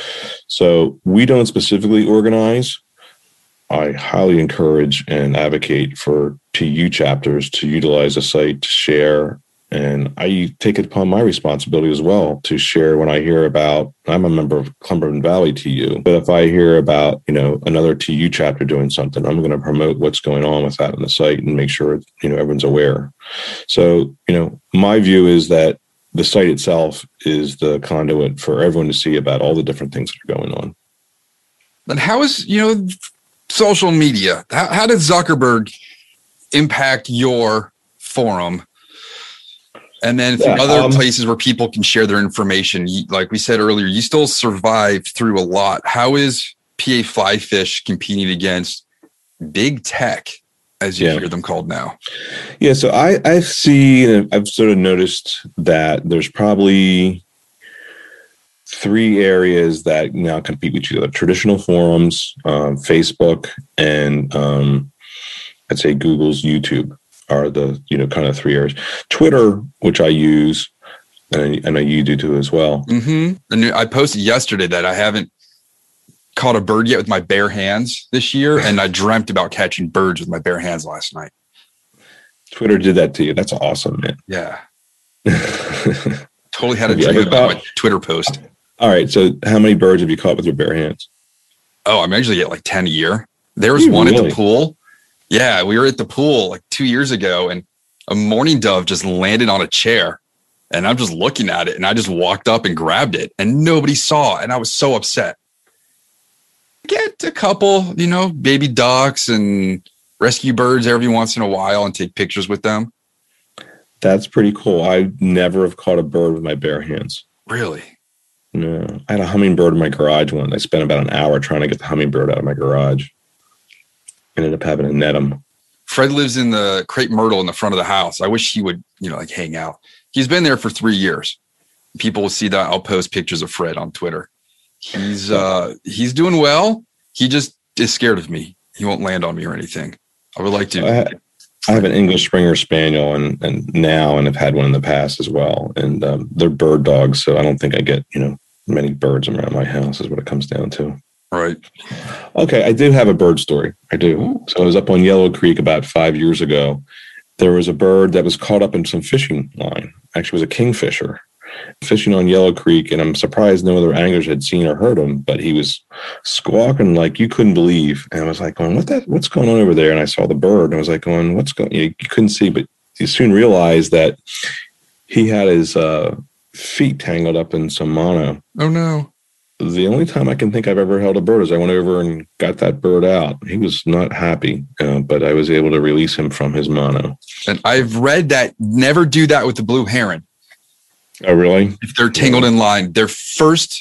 So we don't specifically organize. I highly encourage and advocate for T U chapters to utilize the site to share. And I take it upon my responsibility as well to share when I hear about, I'm a member of Cumberland Valley T U, but if I hear about, you know, another T U chapter doing something, I'm going to promote what's going on with that on the site and make sure, you know, everyone's aware. So, you know, my view is that the site itself is the conduit for everyone to see about all the different things that are going on. Then how is, you know, social media, how, how did Zuckerberg impact your forum? And then Yeah, other um, places where people can share their information. You, like we said earlier, you still survived through a lot. How is P A Fly Fish competing against big tech, as you Yeah. hear them called now? Yeah, so I, I've seen, I've sort of noticed that there's probably three areas that now compete with each other: traditional forums, um, Facebook, and um, I'd say Google's YouTube are the, you know, kind of three areas. Twitter, which I use, and I know you do too as well. Mm-hmm. And I posted yesterday that I haven't caught a bird yet with my bare hands this year, and I dreamt about catching birds with my bare hands last night. Twitter did that to you. That's awesome, man. Yeah. Totally had a Have you dream ever about caught- my Twitter post. All right, so how many birds have you caught with your bare hands? Oh, I'm actually get like ten a year. There was You one at really? the pool. Yeah, we were at the pool like two years ago, and a mourning dove just landed on a chair, and I'm just looking at it, and I just walked up and grabbed it, and nobody saw, and I was so upset. Get a couple, you know, baby ducks and rescue birds every once in a while and take pictures with them. That's pretty cool. I never have caught a bird with my bare hands. Really? No, I had a hummingbird in my garage once. I spent about an hour trying to get the hummingbird out of my garage. Ended up having to net him. Fred lives in the crepe myrtle in the front of the house. I wish he would, you know, like hang out. He's been there for three years. People will see that. I'll post pictures of Fred on Twitter. He's uh he's doing well. He just is scared of me. He won't land on me or anything. I would like to. I, ha- I have an English Springer Spaniel and and now and have had one in the past as well. And um, they're bird dogs, so I don't think I get, you know, many birds around my house is what it comes down to. Right. Okay, I do have a bird story. I do. So I was up on Yellow Creek about five years ago. There was a bird that was caught up in some fishing line. Actually, it was a kingfisher fishing on Yellow Creek, and I'm surprised no other anglers had seen or heard him, but he was squawking like you couldn't believe. And I was like, going, what that? What's going on over there? And I saw the bird, and I was like, going, what's going? You, you couldn't see, but you soon realized that he had his uh, feet tangled up in some mono. Oh no. The only time I can think I've ever held a bird is I went over and got that bird out. He was not happy, uh, but I was able to release him from his mono. And I've read that never do that with the blue heron. Oh, really? If they're tangled in line, their first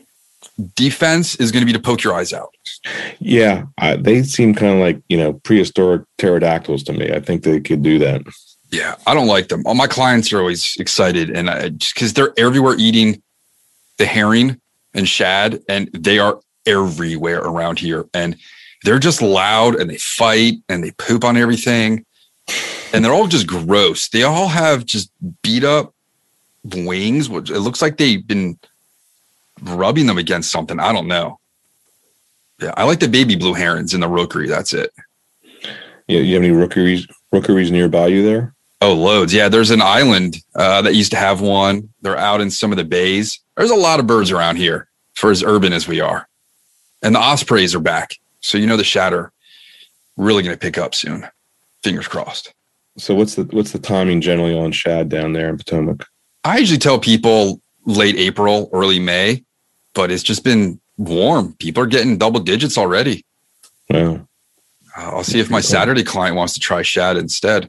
defense is going to be to poke your eyes out. Yeah, I, they seem kind of like, you know, prehistoric pterodactyls to me. I think they could do that. Yeah, I don't like them. All my clients are always excited, and I, just because they're everywhere eating the herring and shad, and they are everywhere around here, and they're just loud, and they fight, and they poop on everything, and they're all just gross. They all have just beat up wings, which it looks like they've been rubbing them against something. I don't know. Yeah, I like the baby blue herons in the rookery. That's it. Yeah, you have any rookeries rookeries nearby you there? Oh, loads. Yeah, there's an island uh, that used to have one. They're out in some of the bays. There's a lot of birds around here for as urban as we are. And the ospreys are back. So, you know, the shatter really going to pick up soon. Fingers crossed. So what's the what's the timing generally on shad down there in Potomac? I usually tell people late April, early May, but it's just been warm. People are getting double digits already. Wow. Uh, I'll see if my Saturday client wants to try shad instead.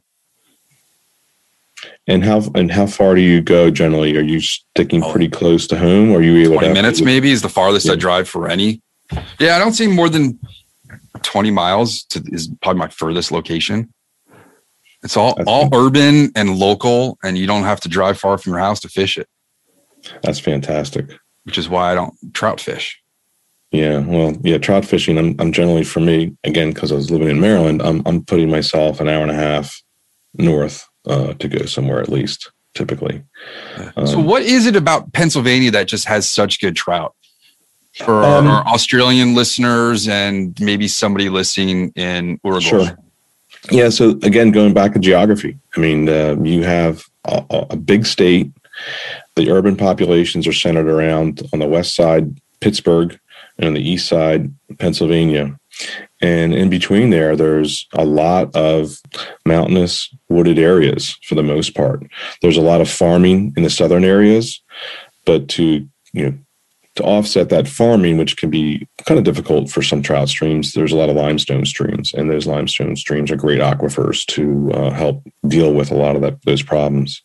And how and how far do you go generally? Are you sticking Oh. pretty close to home? Or are you able twenty to minutes maybe is the farthest Yeah. I drive for any. Yeah, I don't see more than twenty miles to is probably my furthest location. It's all That's all good. urban and local, and you don't have to drive far from your house to fish it. That's fantastic. Which is why I don't trout fish. Yeah, well, yeah, trout fishing. I'm, I'm generally, for me, again, because I was living in Maryland, I'm, I'm putting myself an hour and a half north uh, to go somewhere at least, typically. Um, so, what is it about Pennsylvania that just has such good trout for um, our Australian listeners and maybe somebody listening in Uruguay? Sure. Yeah. So again, going back to geography, I mean, uh, you have a, a big state. The urban populations are centered around on the west side, Pittsburgh, and on the east side, Pennsylvania. And in between there, there's a lot of mountainous wooded areas for the most part. There's a lot of farming in the southern areas, but to, you know, to offset that farming, which can be kind of difficult for some trout streams, there's a lot of limestone streams, and those limestone streams are great aquifers to uh, help deal with a lot of that, those problems.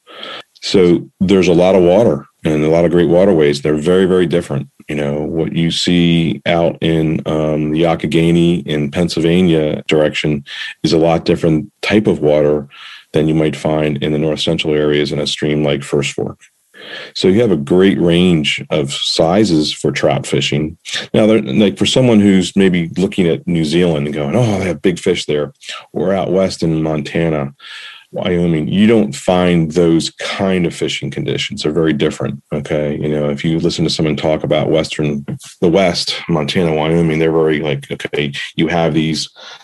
So there's a lot of water and a lot of great waterways. They're very, very different. You know, what you see out in um, the Youghiogheny in Pennsylvania direction is a lot different type of water than you might find in the north central areas in a stream like First Fork. So you have a great range of sizes for trout fishing. Now, like for someone who's maybe looking at New Zealand and going, oh, they have big fish there, or out west in Montana, Wyoming, you don't find those kind of fishing conditions. They're very different. Okay. You know, if you listen to someone talk about Western, the West, Montana, Wyoming, they're very like, okay, you have these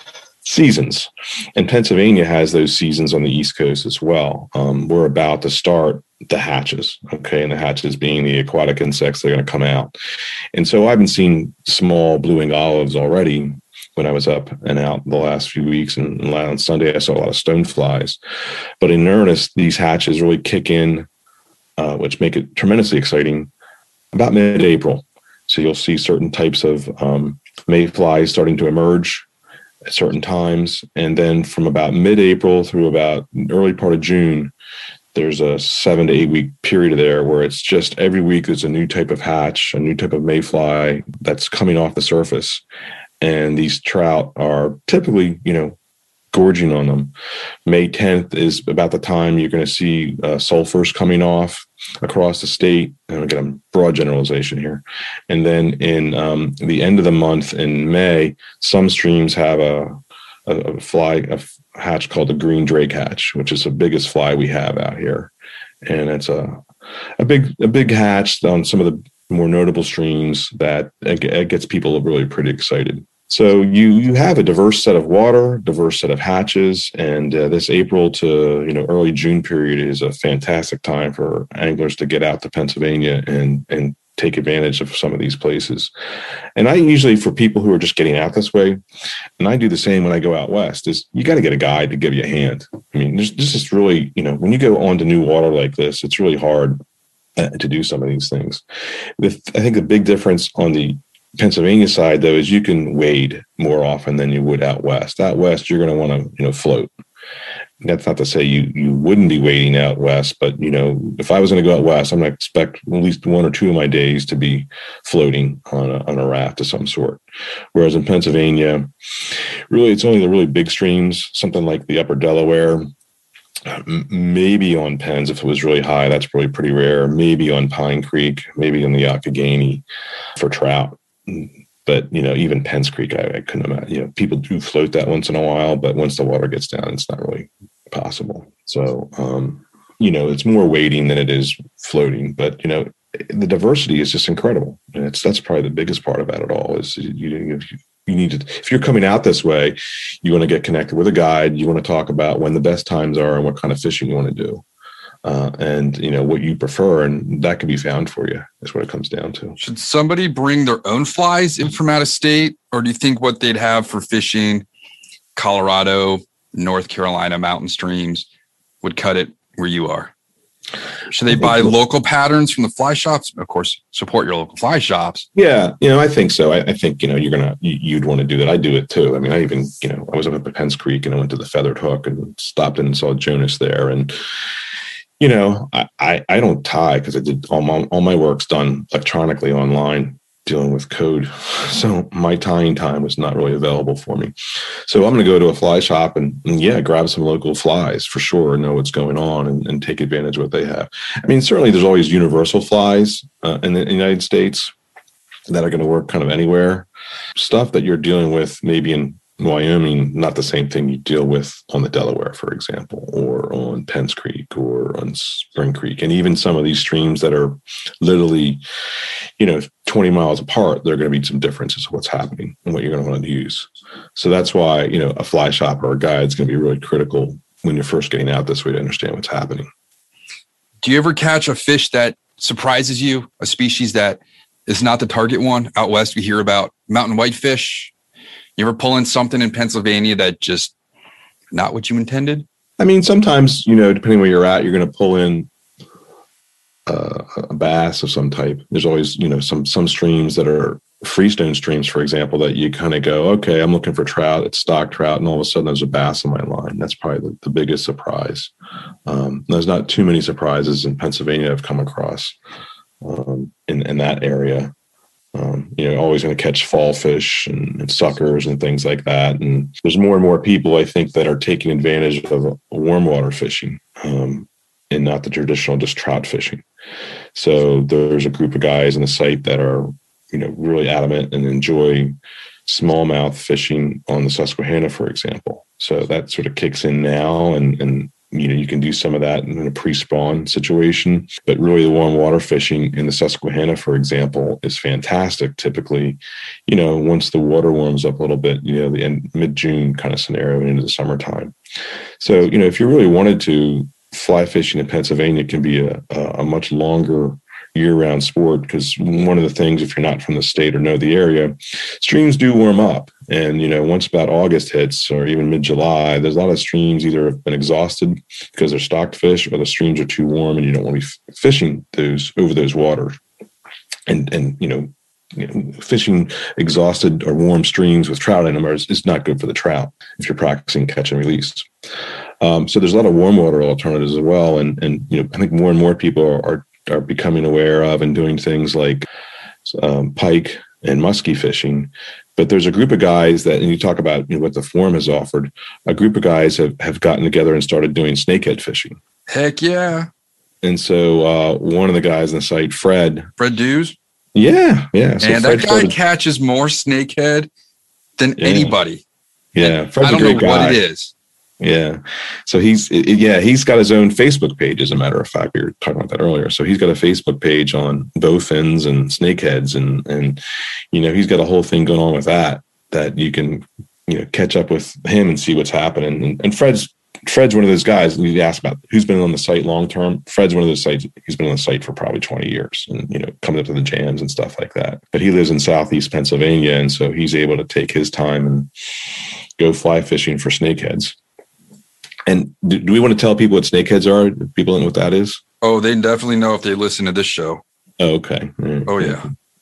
seasons, and Pennsylvania has those seasons on the East Coast as well. Um, we're about to start the hatches. Okay. And the hatches being the aquatic insects that are going to come out. And so I've been seeing small blue-winged olives already when I was up and out the last few weeks, and on Sunday I saw a lot of stoneflies. But in earnest, these hatches really kick in, uh, which make it tremendously exciting about mid-April. So you'll see certain types of um, mayflies starting to emerge at certain times. And then from about mid-April through about early part of June, there's a seven to eight week period there where it's just every week there's a new type of hatch, a new type of mayfly that's coming off the surface. And these trout are typically, you know, gorging on them. May tenth is about the time you're going to see uh, sulfurs coming off across the state. And I'm going to broad generalization here. And then in um, the end of the month in May, some streams have a, a, a fly, a hatch called the green drake hatch, which is the biggest fly we have out here. And it's a, a big, a big hatch on some of the more notable streams that it gets people really pretty excited. So you you have a diverse set of water, diverse set of hatches, and uh, this April to you know early June period is a fantastic time for anglers to get out to Pennsylvania and and take advantage of some of these places. And I usually, for people who are just getting out this way, and I do the same when I go out west, is you got to get a guide to give you a hand. I mean, this this is really, you know, when you go onto new water like this, it's really hard to do some of these things. The, I think the big difference on the Pennsylvania side, though, is you can wade more often than you would out west. Out west, you're going to want to, you know, float. That's not to say you you wouldn't be wading out west, but, you know, if I was going to go out west, I'm going to expect at least one or two of my days to be floating on a, on a raft of some sort. Whereas in Pennsylvania, really, it's only the really big streams, something like the Upper Delaware, maybe on Penns if it was really high. That's probably pretty rare. Maybe on Pine Creek, maybe on the Youghiogheny for trout. But, you know, even Penns Creek, I, I couldn't imagine. You know, people do float that once in a while, but once the water gets down, it's not really possible. So, um, you know, it's more wading than it is floating. But, you know, the diversity is just incredible. And it's that's probably the biggest part about it all is you, you, you need to, if you're coming out this way, you want to get connected with a guide. You want to talk about when the best times are and what kind of fishing you want to do. Uh, and, you know, what you prefer, and that can be found for you is what it comes down to. Should somebody bring their own flies in from out of state, or do you think what they'd have for fishing Colorado, North Carolina mountain streams would cut it where you are? Should they buy local patterns from the fly shops? Of course, support your local fly shops. Yeah, you know, I think so. I, I think, you know, you're going to, you'd want to do that. I do it too. I mean, I even, you know, I was up at Penns Creek and I went to the Feathered Hook and stopped in and saw Jonas there. And, you know, I, I, I don't tie because I did all my, all my work's done electronically online. dealing with code. So my tying time was not really available for me. So I'm going to go to a fly shop and, and yeah, grab some local flies for sure, know what's going on and, and take advantage of what they have. I mean, certainly there's always universal flies uh, in the United States that are going to work kind of anywhere. Stuff that you're dealing with maybe in Wyoming, not the same thing you deal with on the Delaware, for example, or on Penns Creek or on Spring Creek. And even some of these streams that are literally, you know, twenty miles apart, there are going to be some differences of what's happening and what you're going to want to use. So that's why, you know, a fly shop or a guide is going to be really critical when you're first getting out this way to understand what's happening. Do you ever catch a fish that surprises you, a species that is not the target one? Out west, we hear about mountain whitefish. You ever pull in something in Pennsylvania that just not what you intended? I mean, sometimes, you know, depending where you're at, you're going to pull in uh, a bass of some type. There's always, you know, some some streams that are freestone streams, for example, that you kind of go, okay, I'm looking for trout. It's stock trout. And all of a sudden there's a bass on my line. That's probably the, the biggest surprise. Um, there's not too many surprises in Pennsylvania I've come across um, in, in that area. Um, you know, always going to catch fall fish and, and suckers and things like that. And there's more and more people, I think, that are taking advantage of warm water fishing um, and not the traditional just trout fishing. So there's a group of guys on the site that are, you know, really adamant and enjoy smallmouth fishing on the Susquehanna, for example. So that sort of kicks in now, and, and you know, you can do some of that in a pre-spawn situation, but really the warm water fishing in the Susquehanna, for example, is fantastic. Typically, you know, once the water warms up a little bit, you know, the end, mid-June kind of scenario into the summertime. So, you know, if you really wanted to, fly fishing in Pennsylvania can be a, a much longer year-round sport, because one of the things, if you're not from the state or know the area, streams do warm up. And, you know, once about August hits or even mid-July, there's a lot of streams either have been exhausted because they're stocked fish, or the streams are too warm and you don't want to be fishing those over those waters. And, and you know, you know, fishing exhausted or warm streams with trout in them is, is not good for the trout if you're practicing catch and release. Um, so there's a lot of warm water alternatives as well. And, and you know, I think more and more people are, are are becoming aware of and doing things like um, pike and muskie fishing. But there's a group of guys that, and you talk about, you know, what the forum has offered, a group of guys have, have gotten together and started doing snakehead fishing. Heck yeah. And so uh, one of the guys on the site, Fred. Fred Dews? Yeah, yeah. So and Fred that guy started, catches more snakehead than yeah. anybody. Yeah, Fred's I don't a great know guy. what it is. Yeah. So he's, yeah, he's got his own Facebook page, as a matter of fact. We were talking about that earlier. So he's got a Facebook page on bowfins and snakeheads, and, and, you know, he's got a whole thing going on with that, that you can, you know, catch up with him and see what's happening. And, and Fred's, Fred's one of those guys, and you asked about who's been on the site long term. Fred's one of those sites, he's been on the site for probably twenty years, and, you know, coming up to the jams and stuff like that. But he lives in Southeast Pennsylvania, and so he's able to take his time and go fly fishing for snakeheads. And do, do we want to tell people what snakeheads are? Do people know what that is? Oh, they definitely know if they listen to this show. Oh, okay. Mm-hmm. Oh, yeah.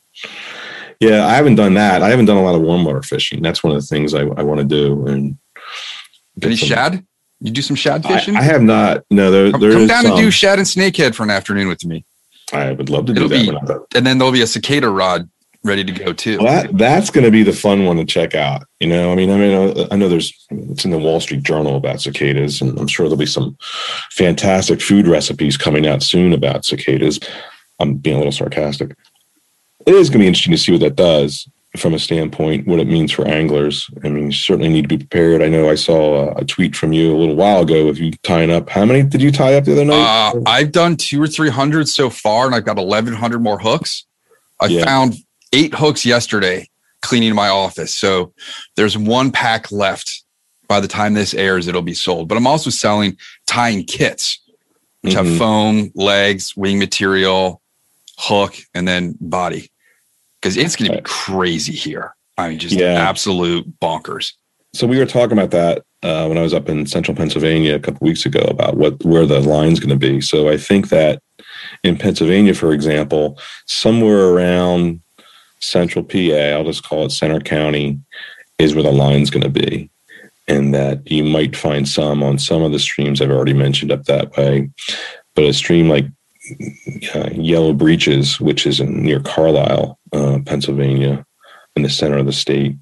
Yeah, I haven't done that. I haven't done a lot of warm water fishing. That's one of the things I, I want to do. And Any some, shad? You do some shad fishing? I, I have not. No, there, come, there come is down some. and do shad and snakehead for an afternoon with me. I would love to It'll do that. Be, We're not that. And then there'll be a cicada rod ready to go too. Well, that that's going to be the fun one to check out. You know, I mean, I mean, I know there's it's in the Wall Street Journal about cicadas, and I'm sure there'll be some fantastic food recipes coming out soon about cicadas. I'm being a little sarcastic. It is going to be interesting to see what that does from a standpoint, what it means for anglers. I mean, you certainly need to be prepared. I know I saw a, a tweet from you a little while ago of you tying up. How many did you tie up the other night? Uh, I've done two or three hundred so far, and I've got eleven hundred more hooks. I yeah. found eight hooks yesterday cleaning my office. So there's one pack left. By the time this airs, it'll be sold. But I'm also selling tying kits, which mm-hmm. have foam, legs, wing material, hook, and then body. Because it's going to be crazy here. I mean, just yeah. absolute bonkers. So we were talking about that uh, when I was up in central Pennsylvania a couple weeks ago about what where the line's going to be. So I think that in Pennsylvania, for example, somewhere around central P A, I'll just call it Center County, is where the line's going to be. And that you might find some on some of the streams I've already mentioned up that way. But a stream like uh, Yellow Breeches, which is in, near Carlisle, uh, Pennsylvania, in the center of the state,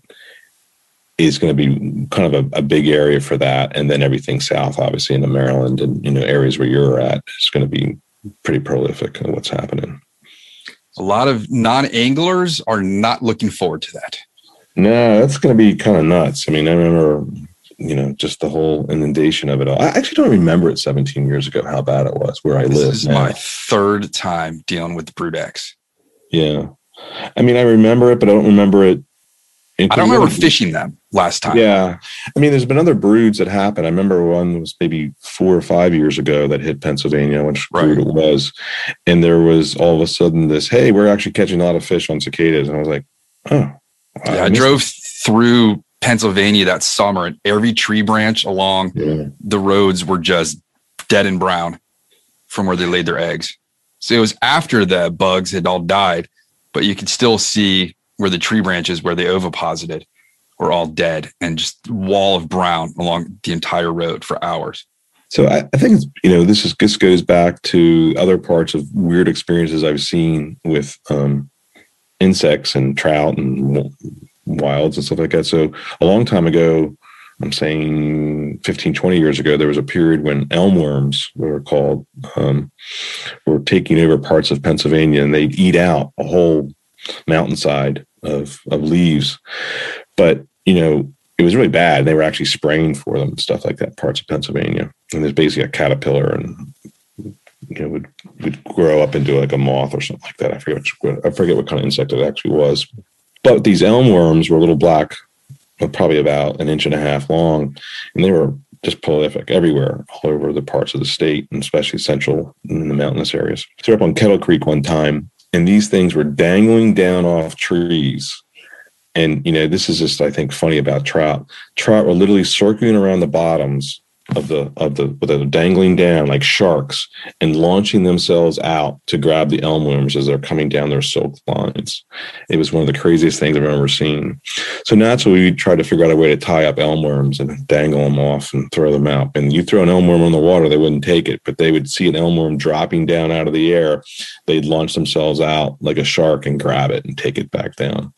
is going to be kind of a, a big area for that. And then everything south, obviously, into Maryland and, you know, areas where you're at is going to be pretty prolific of what's happening. A lot of non-anglers are not looking forward to that. No, that's going to be kind of nuts. I mean, I remember, you know, just the whole inundation of it all. I actually don't remember it seventeen years ago, how bad it was where I this live. This is now. my third time dealing with the Brood X. Yeah. I mean, I remember it, but I don't remember it. I don't remember fishing them last time. Yeah. I mean, there's been other broods that happened. I remember one was maybe four or five years ago that hit Pennsylvania, which right. brood it was. And there was all of a sudden this, hey, we're actually catching a lot of fish on cicadas. And I was like, oh. Wow, yeah, I, I drove it. through Pennsylvania that summer, and every tree branch along yeah. the roads were just dead and brown from where they laid their eggs. So it was after the bugs had all died, but you could still see where the tree branches where they oviposited were all dead and just wall of brown along the entire road for hours. So I, I think, you know, this is this goes back to other parts of weird experiences I've seen with um, insects and trout and wilds and stuff like that. So a long time ago, I'm saying fifteen, twenty years ago, there was a period when elmworms, what were called, um, were taking over parts of Pennsylvania, and they'd eat out a whole mountainside of, of leaves. But, you know, it was really bad. They were actually spraying for them and stuff like that, parts of Pennsylvania. And there's basically a caterpillar and, you know, would, would grow up into like a moth or something like that. I forget what, I forget what kind of insect it actually was. But these elmworms were little black, probably about an inch and a half long, and they were just prolific everywhere, all over the parts of the state, and especially central in the mountainous areas. So we were up on Kettle Creek one time, and these things were dangling down off trees. And, you know, this is just, I think, funny about trout. Trout were literally circling around the bottoms of the, of the, with them dangling down like sharks and launching themselves out to grab the elmworms as they're coming down their silk lines. It was one of the craziest things I've ever seen. So naturally, we tried to figure out a way to tie up elmworms and dangle them off and throw them out. And you throw an elmworm on the water, they wouldn't take it, but they would see an elmworm dropping down out of the air. They'd launch themselves out like a shark and grab it and take it back down.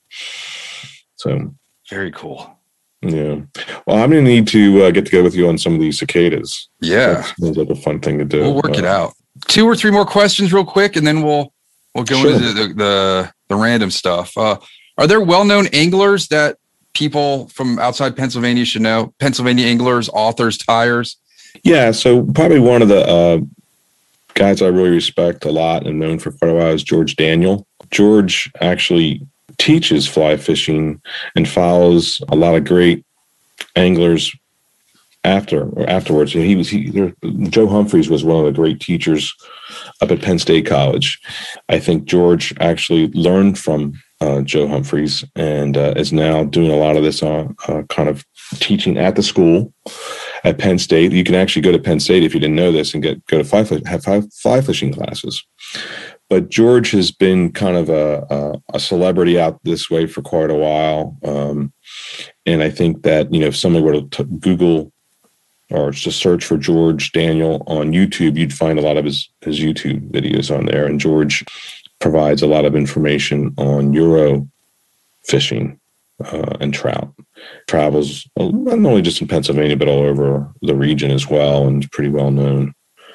So very cool. Yeah. Well, I'm going to need to uh, get together with you on some of these cicadas. Yeah. That sounds like a fun thing to do. We'll work uh, it out. Two or three more questions real quick, and then we'll we'll go sure. into the, the, the random stuff. Uh, are there well-known anglers that people from outside Pennsylvania should know? Pennsylvania anglers, authors, tyers? Yeah. So probably one of the uh, guys I really respect a lot and known for quite a while is George Daniel. George actually teaches fly fishing and follows a lot of great anglers after or afterwards. He was he there, Joe Humphreys was one of the great teachers up at Penn State College. I think George actually learned from uh, Joe Humphreys and uh, is now doing a lot of this on uh, kind of teaching at the school at Penn State. You can actually go to Penn State if you didn't know this and get go to fly have five fly fishing classes. But George has been kind of a, a, a celebrity out this way for quite a while. Um, and I think that, you know, if somebody were to t- Google or just search for George Daniel on YouTube, you'd find a lot of his, his YouTube videos on there. And George provides a lot of information on Euro fishing uh, and trout. Travels not only just in Pennsylvania, but all over the region as well, and pretty well known.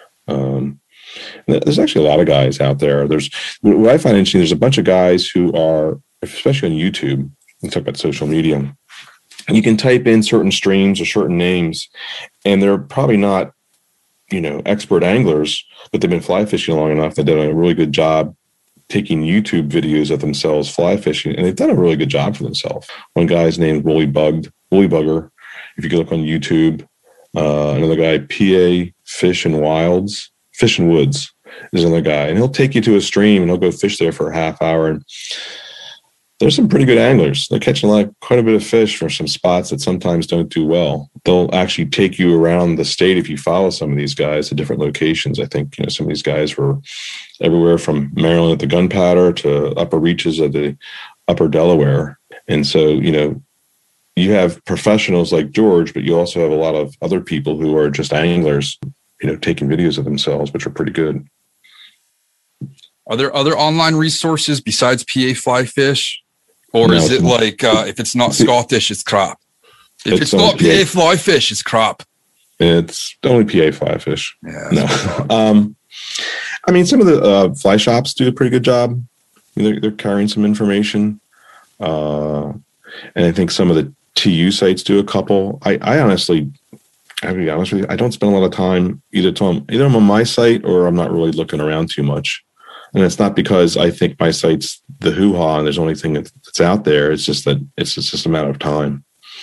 Um, There's actually a lot of guys out there. There's what I find interesting. There's a bunch of guys who are, especially on YouTube, we talk about social media. You can type in certain streams or certain names, and they're probably not, you know, expert anglers, but they've been fly fishing long enough that they've done a really good job taking YouTube videos of themselves fly fishing, and they've done a really good job for themselves. One guy's named Woolly Bugged, Woolly Bugger. If you go look on YouTube, uh, another guy, P A Fish and Wilds. Fish and Woods is another guy, and he'll take you to a stream and he'll go fish there for a half hour. And there's some pretty good anglers. They're catching like quite a bit of fish from some spots that sometimes don't do well. They'll actually take you around the state if you follow some of these guys to different locations. I think, you know, some of these guys were everywhere from Maryland at the Gunpowder to upper reaches of the upper Delaware. And so, you know, you have professionals like George, but you also have a lot of other people who are just anglers, you know, taking videos of themselves, which are pretty good. Are there other online resources besides P A Fly Fish? Or No, is it it's- like, uh, if it's not Scottish, it's crap? If It's it's, not only P A P A Fly Fish, it's crap. It's only P A fly fish. Yeah. No. um, I mean, some of the uh, fly shops do a pretty good job. They're, they're carrying some information. Uh, and I think some of the T U sites do a couple. I, I honestly, I'll be honest with you, I don't spend a lot of time either to, either I'm on my site or I'm not really looking around too much. And it's not because I think my site's the hoo-ha and there's the only thing that's out there. It's just that it's, it's just a matter of time.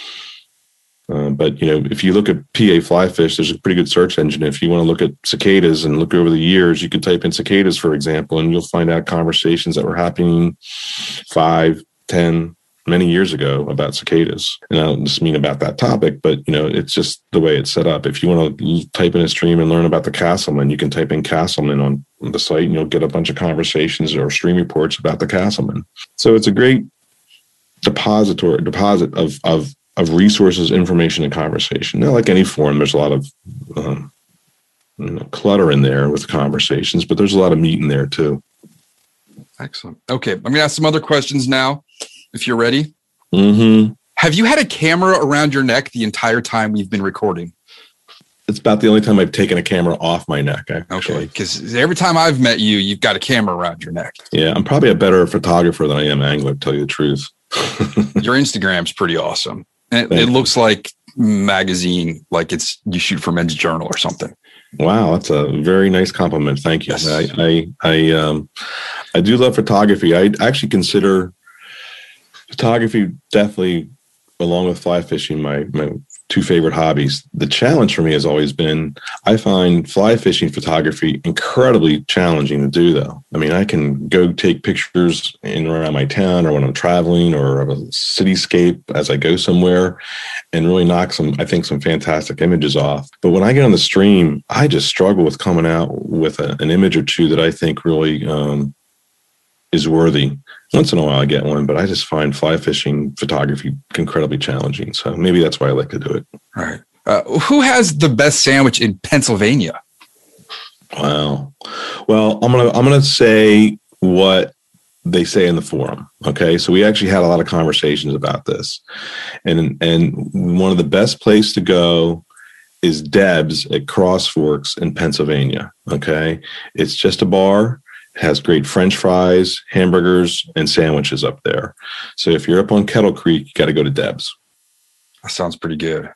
Uh, but, you know, if you look at P A Fly Fish, there's a pretty good search engine. If you want to look at cicadas and look over the years, you could type in cicadas, for example, and you'll find out conversations that were happening five, ten, many years ago about cicadas. And I don't just mean about that topic, but, you know, it's just the way it's set up. If you want to type in a stream and learn about the Castleman, you can type in Castleman on the site and you'll get a bunch of conversations or stream reports about the Castleman. So it's a great depository, deposit of, of, of resources, information, and conversation. Now, like any forum, there's a lot of um, you know, clutter in there with conversations, but there's a lot of meat in there too. Excellent. Okay. I'm going to ask some other questions now, if you're ready. Mm-hmm. Have you had a camera around your neck the entire time we've been recording? It's about the only time I've taken a camera off my neck, actually. Okay. Because every time I've met you, you've got a camera around your neck. Yeah, I'm probably a better photographer than I am angler, to tell you the truth. Your Instagram's pretty awesome. And it, it looks like magazine, like it's you shoot for Men's Journal or something. Wow, that's a very nice compliment. Thank you. Yes. I, I, I, um, I do love photography. I actually consider photography definitely, along with fly fishing, my my two favorite hobbies. The challenge for me has always been, I find fly fishing photography incredibly challenging to do, though. I mean, I can go take pictures in or around my town or when I'm traveling or of a cityscape as I go somewhere and really knock some, I think, some fantastic images off. But when I get on the stream, I just struggle with coming out with a, an image or two that I think really um, is worthy. Once in a while I get one, but I just find fly fishing photography incredibly challenging. So maybe that's why I like to do it. All right. Uh, who has the best sandwich in Pennsylvania? Wow. Well, I'm gonna I'm gonna say what they say in the forum. Okay, so we actually had a lot of conversations about this, and and one of the best places to go is Deb's at Cross Forks in Pennsylvania. Okay, it's just a bar. Has great French fries, hamburgers, and sandwiches up there. So if you're up on Kettle Creek, you got to go to Deb's. That sounds pretty good.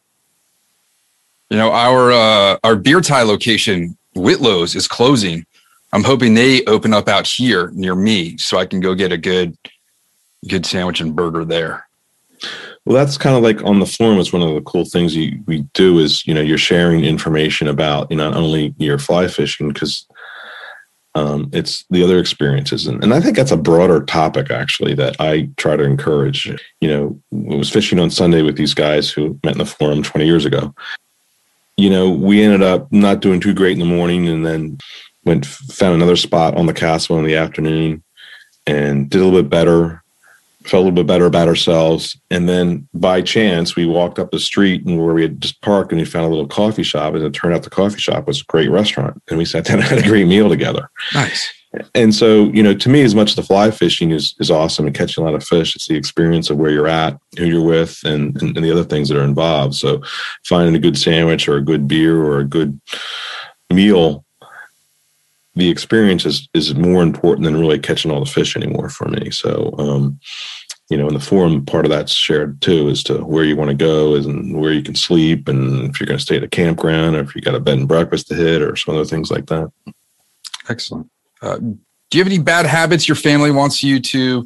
You know, our uh, our beer tie location, Whitlow's, is closing. I'm hoping they open up out here near me so I can go get a good good sandwich and burger there. Well, that's kind of like on the forum. It's one of the cool things you, we do is, you know, you're sharing information about, you know, not only your fly fishing, because Um, it's the other experiences. And, and I think that's a broader topic, actually, that I try to encourage. You know, I was fishing on Sunday with these guys who met in the forum twenty years ago. You know, we ended up not doing too great in the morning and then went, found another spot on the castle in the afternoon and did a little bit better, felt a little bit better about ourselves. And then by chance, we walked up the street and where we had just parked and we found a little coffee shop. And it turned out the coffee shop was a great restaurant. And we sat down and had a great meal together. Nice. And so, you know, to me, as much as the fly fishing is, is awesome and catching a lot of fish, it's the experience of where you're at, who you're with, and, and, and the other things that are involved. So finding a good sandwich or a good beer or a good meal, the experience is, is more important than really catching all the fish anymore for me. So, um, you know, in the forum, part of that's shared too, as to where you want to go and where you can sleep, and if you're going to stay at a campground, or if you got a bed and breakfast to hit, or some other things like that. Excellent. Uh, do you have any bad habits your family wants you to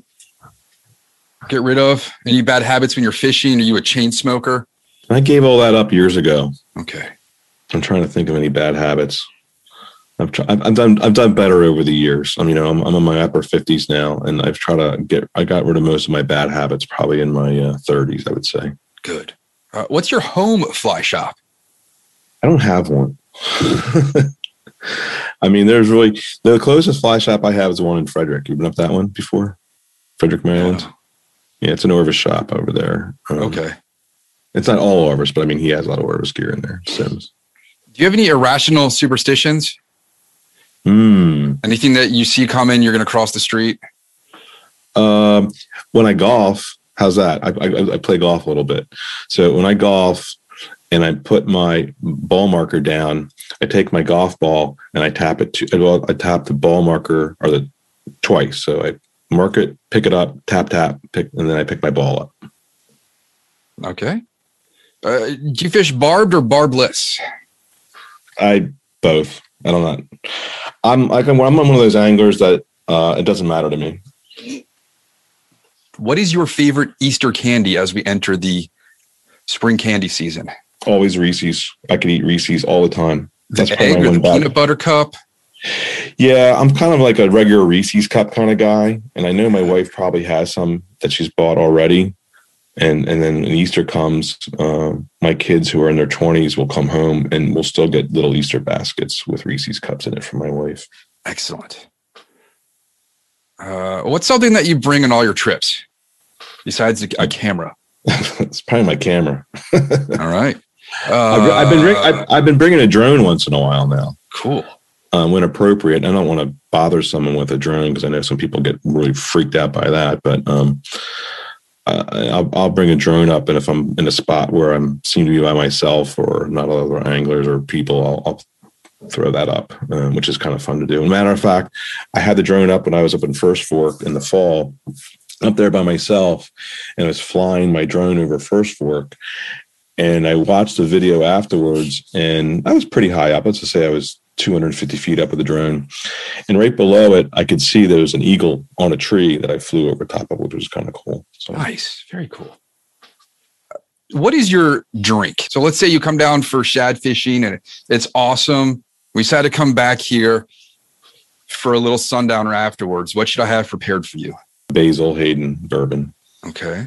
get rid of? Any bad habits when you're fishing? Are you a chain smoker? I gave all that up years ago. Okay. I'm trying to think of any bad habits. I've, tried, I've, I've done I've done better over the years. I mean, you know, I'm I'm in my upper fifties now, and I've tried to get I got rid of most of my bad habits probably in my uh, thirties, I would say. Good. Uh, what's your home fly shop? I don't have one. I mean, there's really the closest fly shop I have is the one in Frederick. You've been up that one before? Frederick, Maryland. Yeah, yeah it's an Orvis shop over there. Um, okay. It's not all Orvis, but I mean, he has a lot of Orvis gear in there. Sims. Do you have any irrational superstitions? Mm. Anything that you see coming, you're going to cross the street? Um, when I golf, how's that? I, I, I play golf a little bit. So when I golf and I put my ball marker down, I take my golf ball and I tap it to, well, I tap the ball marker or the twice. So I mark it, pick it up, tap, tap, pick, and then I pick my ball up. Okay. Uh, do you fish barbed or barbless? I both. I don't know. I'm like I'm one of those anglers that uh, it doesn't matter to me. What is your favorite Easter candy as we enter the spring candy season? Always Reese's. I could eat Reese's all the time. The egg or the peanut butter cup? Yeah, I'm kind of like a regular Reese's cup kind of guy, and I know my wife probably has some that she's bought already. And and then when Easter comes, uh, my kids who are in their twenties will come home and we'll still get little Easter baskets with Reese's cups in it from my wife. Excellent. Uh, what's something that you bring on all your trips besides a, a camera? It's probably my camera. All right. Uh, I've, I've been bring, I've, I've been bringing a drone once in a while now. Cool. Um, when appropriate. I don't want to bother someone with a drone because I know some people get really freaked out by that, but um, Uh, I'll, I'll bring a drone up, and if I'm in a spot where I'm seem to be by myself or not other anglers or people, I'll, I'll throw that up, um, which is kind of fun to do. As a matter of fact, I had the drone up when I was up in First Fork in the fall, up there by myself, and I was flying my drone over First Fork, and I watched the video afterwards, and I was pretty high up. Let's just say I was two hundred fifty feet up with the drone. And right below it, I could see there was an eagle on a tree that I flew over top of, which was kind of cool. So. Nice. Very cool. What is your drink? So let's say you come down for shad fishing and it's awesome. We decided to come back here for a little sundowner afterwards. What should I have prepared for you? Basil Hayden bourbon. Okay.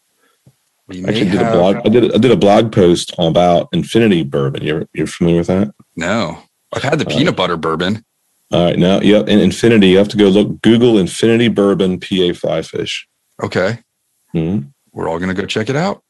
I actually did a blog. I did I did a blog post about Infinity bourbon. You're you're familiar with that? No. I've had the peanut uh, butter bourbon. All right. Now, yep. And Infinity, you have to go look, Google Infinity Bourbon P A Fly Fish. Okay. Mm-hmm. We're all going to go check it out.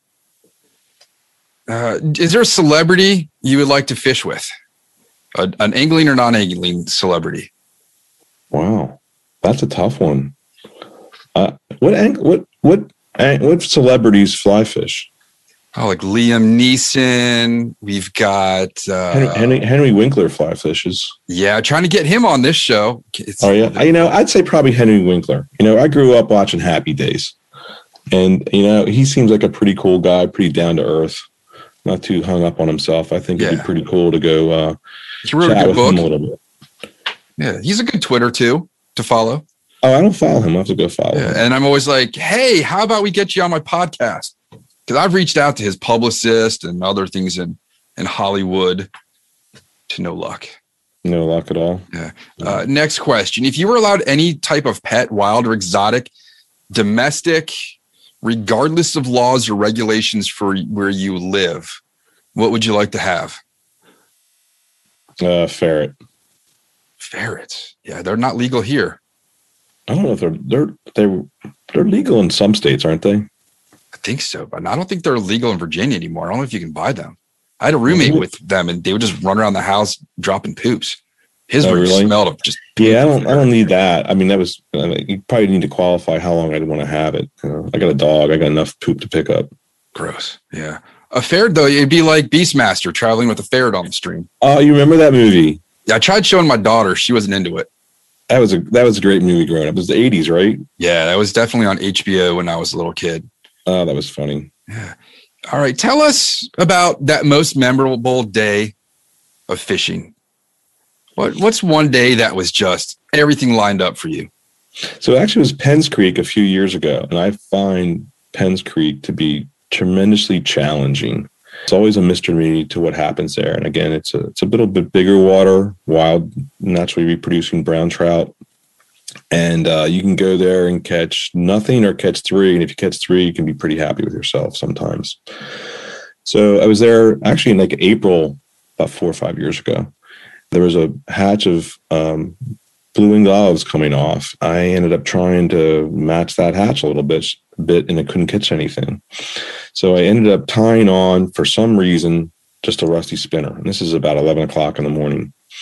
Uh, is there a celebrity you would like to fish with? A, an angling or non-angling celebrity? Wow. That's a tough one. Uh, what, ang- what, what, ang- what celebrities fly fish? Oh, like Liam Neeson. We've got uh, Henry, Henry, Henry Winkler fly fishes. Yeah, trying to get him on this show. It's, oh yeah, you know, I'd say probably Henry Winkler. You know, I grew up watching Happy Days, and you know, he seems like a pretty cool guy, pretty down to earth, not too hung up on himself. I think it'd yeah. be pretty cool to go. Uh, he wrote a good book. A little bit. Yeah, he's a good Twitter too to follow. Oh, I don't follow him. I have to go follow yeah, him. And I'm always like, hey, how about we get you on my podcast? Because I've reached out to his publicist and other things in, in Hollywood to no luck. No luck at all. Yeah. Uh, next question. If you were allowed any type of pet, wild or exotic, domestic, regardless of laws or regulations for where you live, what would you like to have? Uh, ferret. Ferrets. Yeah, they're not legal here. I don't know if they're they're they're they're legal in some states, aren't they? I think so, but I don't think they're legal in Virginia anymore. I don't know if you can buy them. I had a roommate mm-hmm. with them, and they would just run around the house dropping poops. His oh, room really? smelled of just. Yeah, I don't. I don't need that. I mean, that was. I mean, you probably need to qualify how long I'd want to have it. You know, I got a dog. I got enough poop to pick up. Gross. Yeah, a ferret though, it'd be like Beastmaster traveling with a ferret on the stream. Oh, you remember that movie? Yeah, I tried showing my daughter. She wasn't into it. That was a that was a great movie growing up. It was the eighties, right? Yeah, that was definitely on H B O when I was a little kid. Oh, that was funny. Yeah. All right. Tell us about that most memorable day of fishing. What What's one day that was just everything lined up for you? So actually it was Penns Creek a few years ago, and I find Penns Creek to be tremendously challenging. It's always a mystery to what happens there. And again, it's a it's a little bit bigger water, wild, naturally reproducing brown trout. And uh, you can go there and catch nothing or catch three. And if you catch three, you can be pretty happy with yourself sometimes. So I was there actually in like April, about four or five years ago. There was a hatch of um, blue-winged olives coming off. I ended up trying to match that hatch a little bit, bit, and I couldn't catch anything. So I ended up tying on, for some reason, just a rusty spinner. And this is about eleven o'clock in the morning.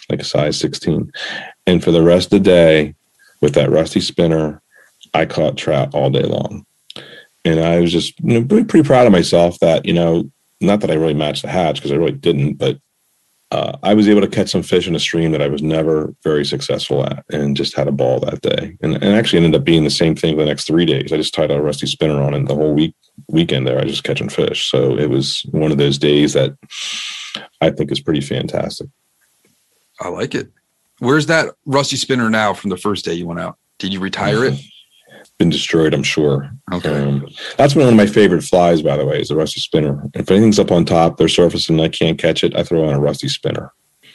like a size sixteen. And for the rest of the day, with that rusty spinner, I caught trout all day long. And I was just, you know, pretty, pretty proud of myself that, you know, not that I really matched the hatch, because I really didn't, but uh, I was able to catch some fish in a stream that I was never very successful at, and just had a ball that day. And, and actually ended up being the same thing the next three days. I just tied a rusty spinner on, and the whole week weekend there, I was just catching fish. So it was one of those days that I think is pretty fantastic. I like it. Where's that rusty spinner now from the first day you went out? Did you retire it? Been destroyed, I'm sure. Okay. Um, that's been one of my favorite flies, by the way, is the rusty spinner. If anything's up on top, they're surfacing and I can't catch it, I throw on a rusty spinner.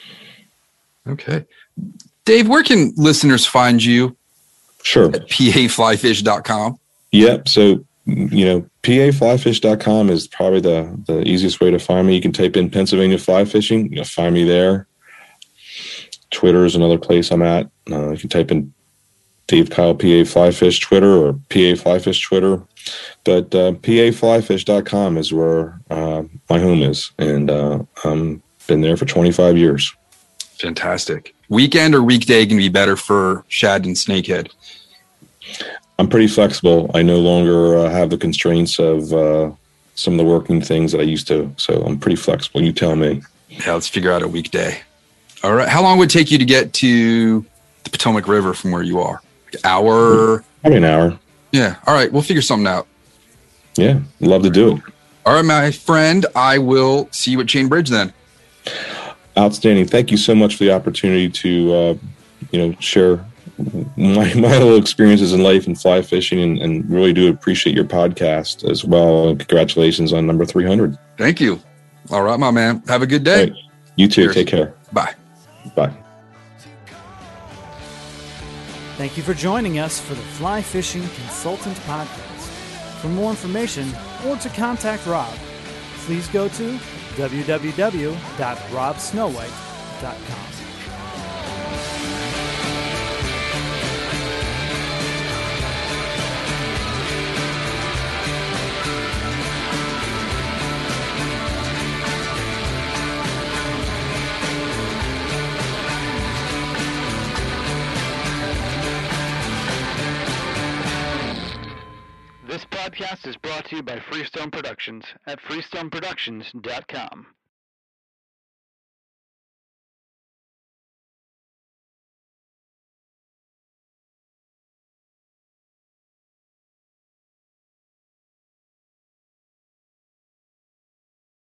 Okay. Dave, where can listeners find you? Sure. At P A fly fish dot com. Yep. So, you know, P A fly fish dot com is probably the, the easiest way to find me. You can type in Pennsylvania fly fishing. You'll find me there. Twitter is another place I'm at. Uh, you can type in Dave Kyle P A Fly Fish Twitter or P A Fly Fish Twitter. But uh, P A fly fish dot com is where uh, my home is. And uh, I've been there for twenty-five years. Fantastic. Weekend or weekday can be better for shad and snakehead? I'm pretty flexible. I no longer uh, have the constraints of uh, some of the working things that I used to. So I'm pretty flexible. You tell me. Yeah, let's figure out a weekday. All right. How long would it take you to get to the Potomac River from where you are? Like an hour? Probably an hour. Yeah. All right. We'll figure something out. Yeah. Love to do it. All right, my friend. I will see you at Chain Bridge then. Outstanding. Thank you so much for the opportunity to, uh, you know, share my, my little experiences in life and fly fishing, and, and really do appreciate your podcast as well. And congratulations on number three hundred. Thank you. All right, my man. Have a good day. Right. You too. Cheers. Take care. Bye. Bye. Thank you for joining us for the Fly Fishing Consultant Podcast. For more information or to contact Rob, please go to w w w dot rob snowhite dot com. This podcast is brought to you by Freestone Productions at freestone productions dot com.